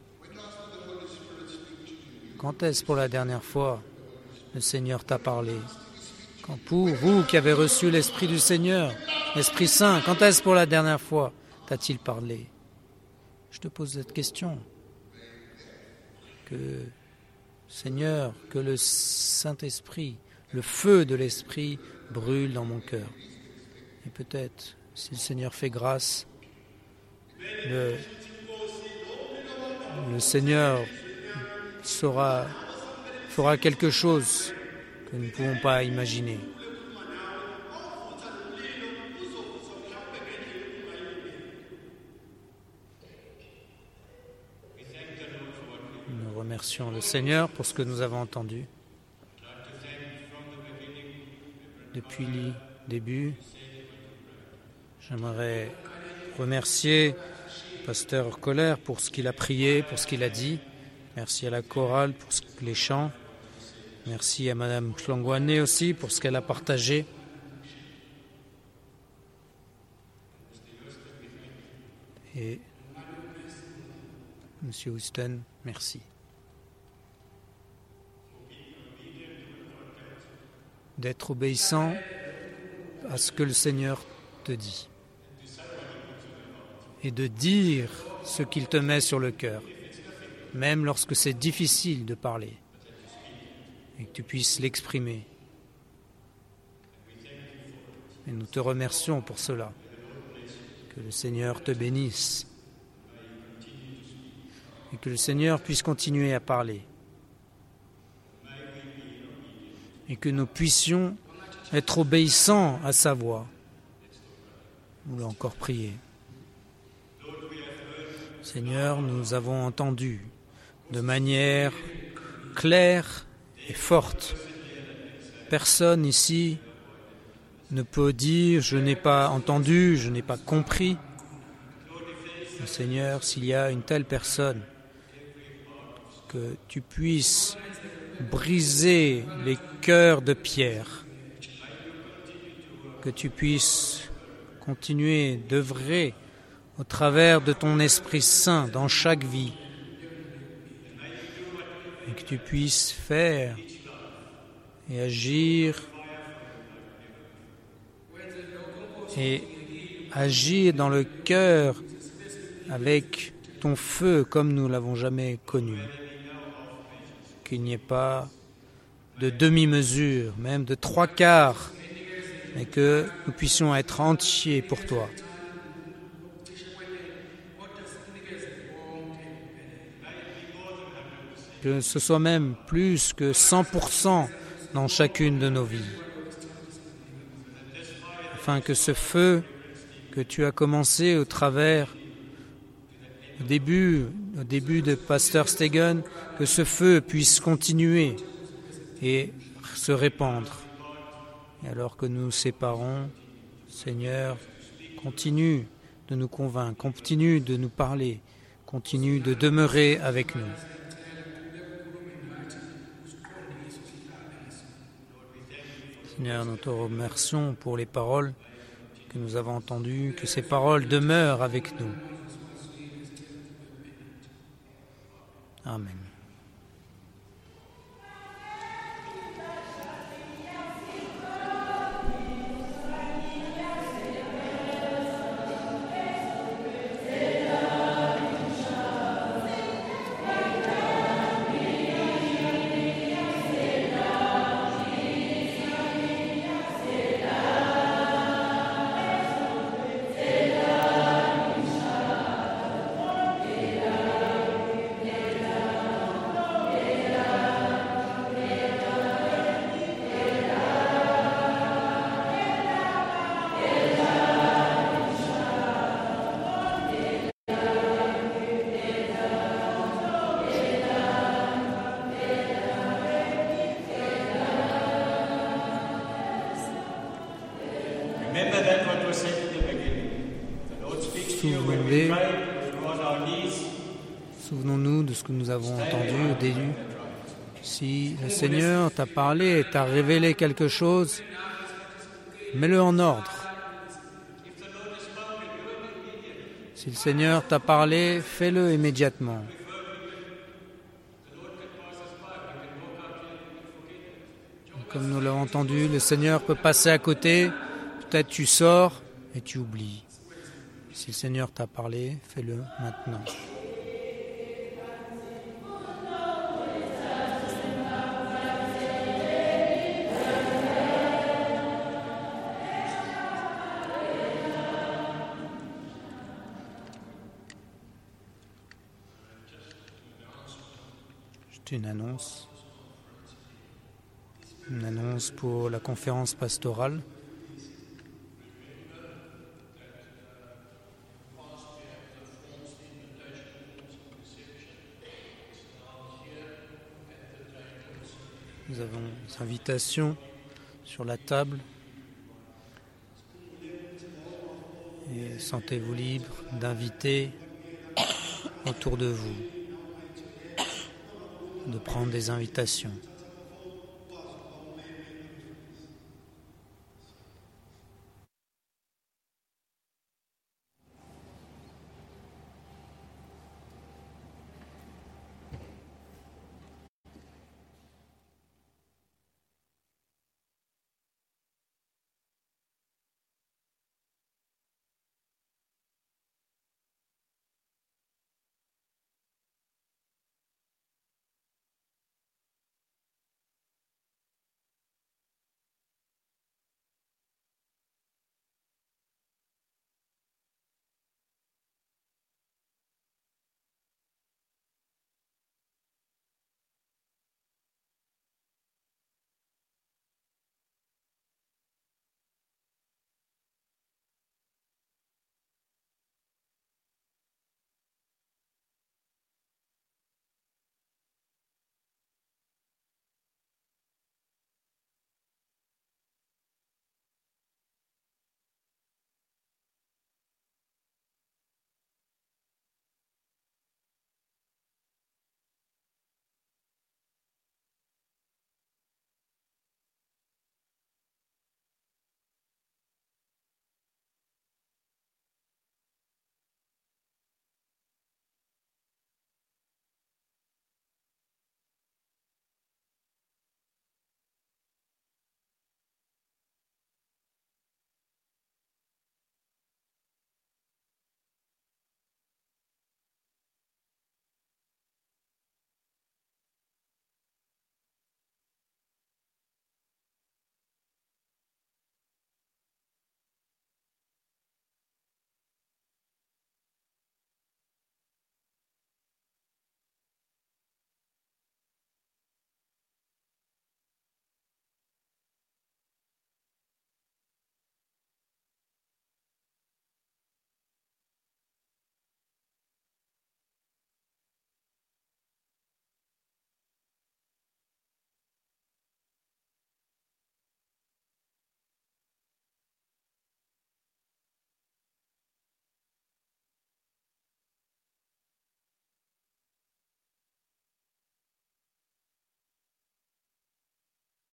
quand est-ce pour la dernière fois le Seigneur t'a parlé? Quand pour vous qui avez reçu l'Esprit du Seigneur, l'Esprit Saint, quand est-ce pour la dernière fois t'a-t-il parlé? Je te pose cette question. Que, Seigneur, que le Saint-Esprit, le feu de l'Esprit brûle dans mon cœur. Et peut-être, si le Seigneur fait grâce, le Seigneur fera quelque chose que nous ne pouvons pas imaginer. Nous remercions le Seigneur pour ce que nous avons entendu depuis le début. J'aimerais remercier le pasteur Koller pour ce qu'il a prié, pour ce qu'il a dit. Merci à la chorale pour les chants. Merci à Madame Chlongwane aussi pour ce qu'elle a partagé. Et Monsieur Houston, merci. D'être obéissant à ce que le Seigneur te dit. Et de dire ce qu'il te met sur le cœur, même lorsque c'est difficile de parler, et que tu puisses l'exprimer. Et nous te remercions pour cela. Que le Seigneur te bénisse. Et que le Seigneur puisse continuer à parler. Et que nous puissions être obéissants à sa voix. Nous l'avons encore prié. Seigneur, nous avons entendu de manière claire et forte. Personne ici ne peut dire « je n'ai pas entendu, je n'ai pas compris ». Seigneur, s'il y a une telle personne, que tu puisses briser les cœurs de pierre, que tu puisses continuer d'œuvrer au travers de ton Esprit Saint dans chaque vie, et que tu puisses faire et agir dans le cœur avec ton feu comme nous ne l'avons jamais connu. Qu'il n'y ait pas de demi-mesure, même de 3/4, mais que nous puissions être entiers pour toi. Que ce soit même plus que 100% dans chacune de nos vies. Afin que ce feu que tu as commencé au début de Pasteur Stegen, que ce feu puisse continuer et se répandre. Et alors que nous nous séparons, Seigneur, continue de nous convaincre, continue de nous parler, continue de demeurer avec nous. Seigneur, nous te remercions pour les paroles que nous avons entendues, que ces paroles demeurent avec nous. Amen. Souvenons-nous de ce que nous avons entendu au début. Si le Seigneur t'a parlé et t'a révélé quelque chose, mets-le en ordre. Si le Seigneur t'a parlé, fais-le immédiatement. Comme nous l'avons entendu, le Seigneur peut passer à côté. Peut-être tu sors et tu oublies. Si le Seigneur t'a parlé, fais-le maintenant. Juste une annonce pour la conférence pastorale. Nous avons des invitations sur la table. Et sentez-vous libre d'inviter autour de vous, de prendre des invitations.